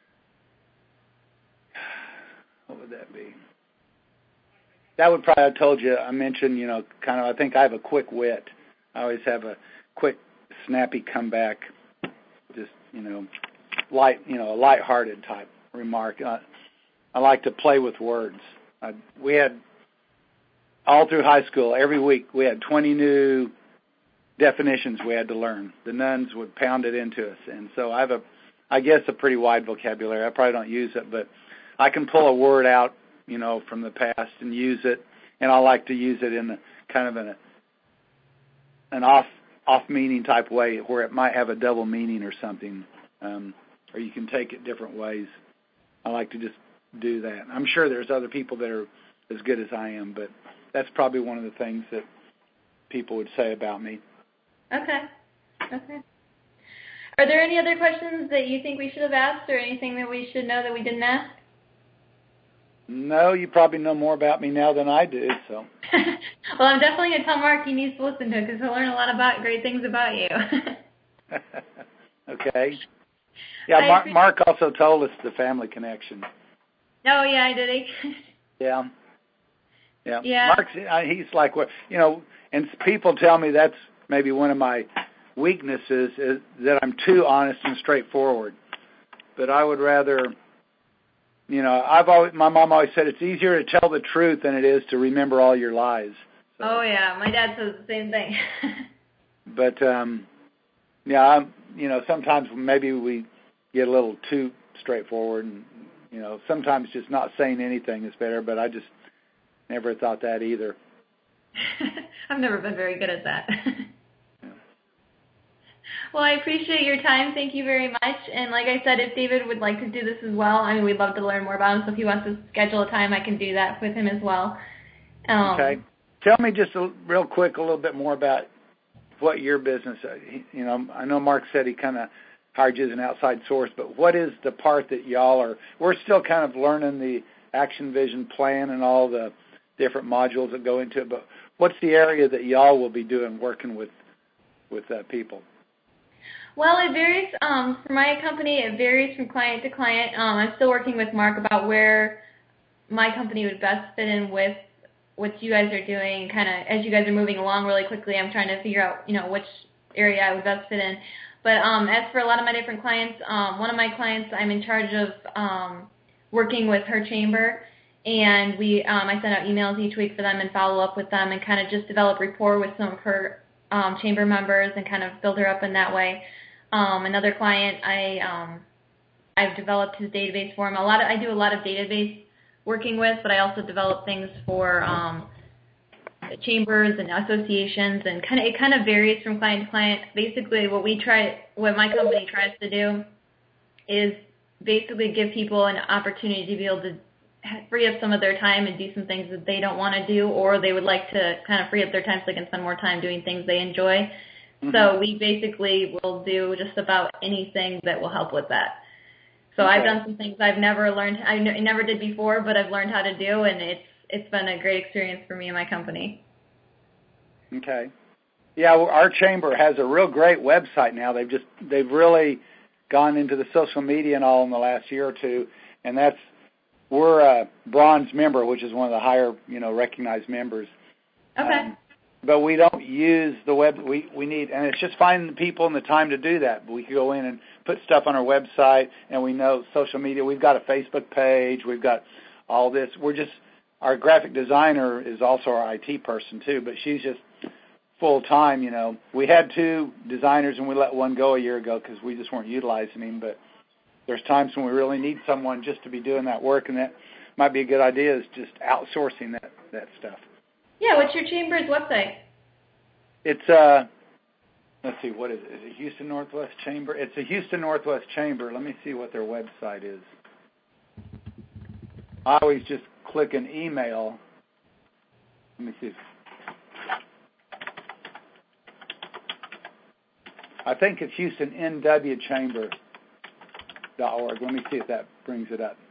Speaker 2: what would that be? That would probably, I told you, I mentioned, you know, kind of, I think I have a quick wit. I always have a quick, snappy comeback, just, you know, light, you know, a lighthearted type remark. I, I like to play with words. I, we had, all through high school, every week, we had twenty new definitions we had to learn. The nuns would pound it into us. And so I have a, I guess, a pretty wide vocabulary. I probably don't use it, but I can pull a word out, you know, from the past and use it, and I like to use it in a kind of an, an off off meaning type way where it might have a double meaning or something, um, or you can take it different ways. I like to just do that. I'm sure there's other people that are as good as I am, but that's probably one of the things that people would say about me.
Speaker 1: Okay. Okay. Are there any other questions that you think we should have asked, or anything that we should know that we didn't ask?
Speaker 2: No, you probably know more about me now than I do, so.
Speaker 1: Well, I'm definitely going to tell Mark he needs to listen to it because he'll learn a lot about great things about you.
Speaker 2: Okay. Yeah, Mark, Mark also told us the family connection.
Speaker 1: Oh, yeah, did he?
Speaker 2: Yeah. Yeah.
Speaker 1: Yeah.
Speaker 2: Mark's, uh, he's like, what, you know, and people tell me that's maybe one of my weaknesses is that I'm too honest and straightforward. But I would rather, you know, I've always, my mom always said it's easier to tell the truth than it is to remember all your lies. So,
Speaker 1: oh, yeah, my dad says the same thing.
Speaker 2: but, um, yeah, I'm, you know, sometimes maybe we get a little too straightforward and, you know, sometimes just not saying anything is better, but I just never thought that either.
Speaker 1: I've never been very good at that. Yeah. Well, I appreciate your time. Thank you very much. And like I said, if David would like to do this as well, I mean, we'd love to learn more about him. So if he wants to schedule a time, I can do that with him as well. Um,
Speaker 2: okay. Tell me just a, real quick a little bit more about what your business, you know, I know Mark said he kind of hired you as an outside source, but what is the part that y'all are, we're still kind of learning the Action Vision plan and all the different modules that go into it, but what's the area that y'all will be doing working with with uh, people?
Speaker 1: Well, it varies. Um, for my company, it varies from client to client. Um, I'm still working with Mark about where my company would best fit in with what you guys are doing. Kind of as you guys are moving along really quickly, I'm trying to figure out, you know, which area I would best fit in. But um, as for a lot of my different clients, um, one of my clients, I'm in charge of um, working with her chamber. And we, um, I send out emails each week for them and follow up with them and kind of just develop rapport with some of her um, chamber members and kind of build her up in that way. Um, another client, I, um, I've developed his database for him. A lot of, I do a lot of database working with, but I also develop things for um, chambers and associations, and kind of it kind of varies from client to client. Basically, what we try, what my company tries to do, is basically give people an opportunity to be able to free up some of their time and do some things that they don't want to do, or they would like to kind of free up their time so they can spend more time doing things they enjoy. Mm-hmm. So we basically will do just about anything that will help with that. So okay. I've done some things I've never learned, I never did before, but I've learned how to do, and it's it's been a great experience for me and my company.
Speaker 2: Okay. Yeah, well, our chamber has a real great website now. They've just they've really gone into the social media and all in the last year or two, and that's we're a bronze member, which is one of the higher, you know, recognized members.
Speaker 1: Okay. Um,
Speaker 2: but we don't use the web. We we need, and it's just finding the people and the time to do that. We could go in and put stuff on our website, and we know social media. We've got a Facebook page. We've got all this. We're just our graphic designer is also our I T person too, but she's just full time. You know, we had two designers, and we let one go a year ago because we just weren't utilizing him, but there's times when we really need someone just to be doing that work, and that might be a good idea, is just outsourcing that, that stuff.
Speaker 1: Yeah, what's your chamber's website?
Speaker 2: It's, uh, let's see, what is it? Is it Houston Northwest Chamber? It's a Houston Northwest Chamber. Let me see what their website is. I always just click an email. Let me see. If, I think it's Houston N W Chamber. Dot org. Let me see if that brings it up.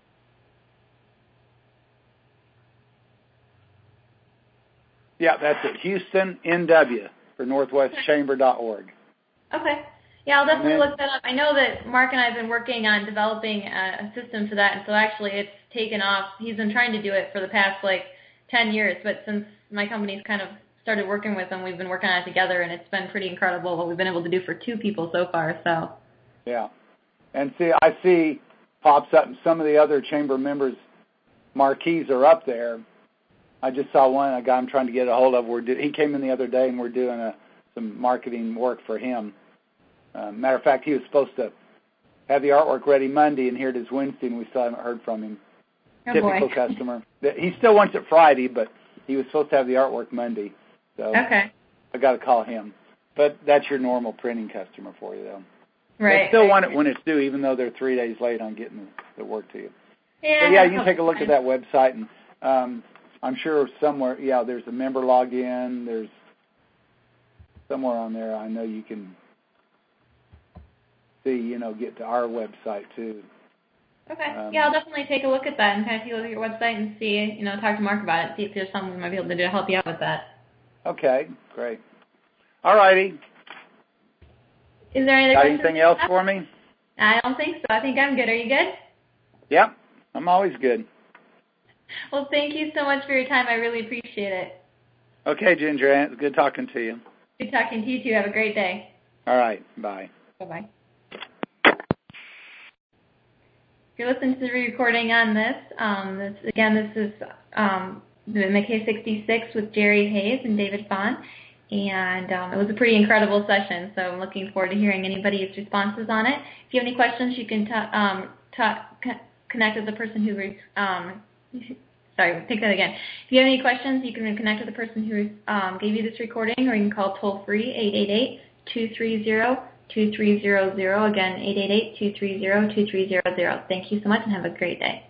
Speaker 2: Yeah, that's it. Houston N W for Northwest Chamber dot org.
Speaker 1: Okay. Yeah, I'll definitely
Speaker 2: then,
Speaker 1: look that up. I know that Mark and I have been working on developing a, a system for that, and so actually it's taken off. He's been trying to do it for the past, like, ten years, but since my company's kind of started working with him, we've been working on it together, and it's been pretty incredible what we've been able to do for two people so far. So. Yeah.
Speaker 2: And see, I see pops up, and some of the other chamber members' marquees are up there. I just saw one, a guy I'm trying to get a hold of. We're do, he came in the other day, and we're doing a, some marketing work for him. Uh, matter of fact, he was supposed to have the artwork ready Monday, and here it is Wednesday, and we still haven't heard from him.
Speaker 1: Oh,
Speaker 2: Typical
Speaker 1: boy.
Speaker 2: customer. He still wants it Friday, but he was supposed to have the artwork Monday. So
Speaker 1: okay.
Speaker 2: I got to call him. But that's your normal printing customer for you, though.
Speaker 1: Right.
Speaker 2: They still
Speaker 1: right.
Speaker 2: want it when it's due, even though they're three days late on getting the work to you.
Speaker 1: Yeah,
Speaker 2: but yeah, you can take a look at that website, and um, I'm sure somewhere, yeah, there's a member login. There's somewhere on there I know you can see, you know, get to our website too.
Speaker 1: Okay.
Speaker 2: Um,
Speaker 1: yeah, I'll definitely take a look at that and kind of take a look at your website and see, you know, talk to Mark about it, see if there's something we might be able to do to help you out with that.
Speaker 2: Okay, great. All righty.
Speaker 1: Is there any other
Speaker 2: Got
Speaker 1: questions?
Speaker 2: anything else for me?
Speaker 1: I don't think so. I think I'm good. Are you good?
Speaker 2: Yep. I'm always good.
Speaker 1: Well, thank you so much for your time. I really appreciate it.
Speaker 2: Okay, Ginger. It's good talking to you.
Speaker 1: Good talking to you, too. Have a great day.
Speaker 2: All right. Bye.
Speaker 1: Bye-bye. If you're listening to the recording on this, um, this again, this is um, the M K sixty-six with Jerry Hayes and David Vaughn, and um, it was a pretty incredible session, so I'm looking forward to hearing anybody's responses on it. If you have any questions, you can t- um, t- connect with the person who, um, sorry, take that again. If you have any questions, you can connect with the person who um, gave you this recording, or you can call toll-free eight eight eight, two three zero, two three zero zero. Again, eight eight eight, two three zero, two three zero zero. Thank you so much and have a great day.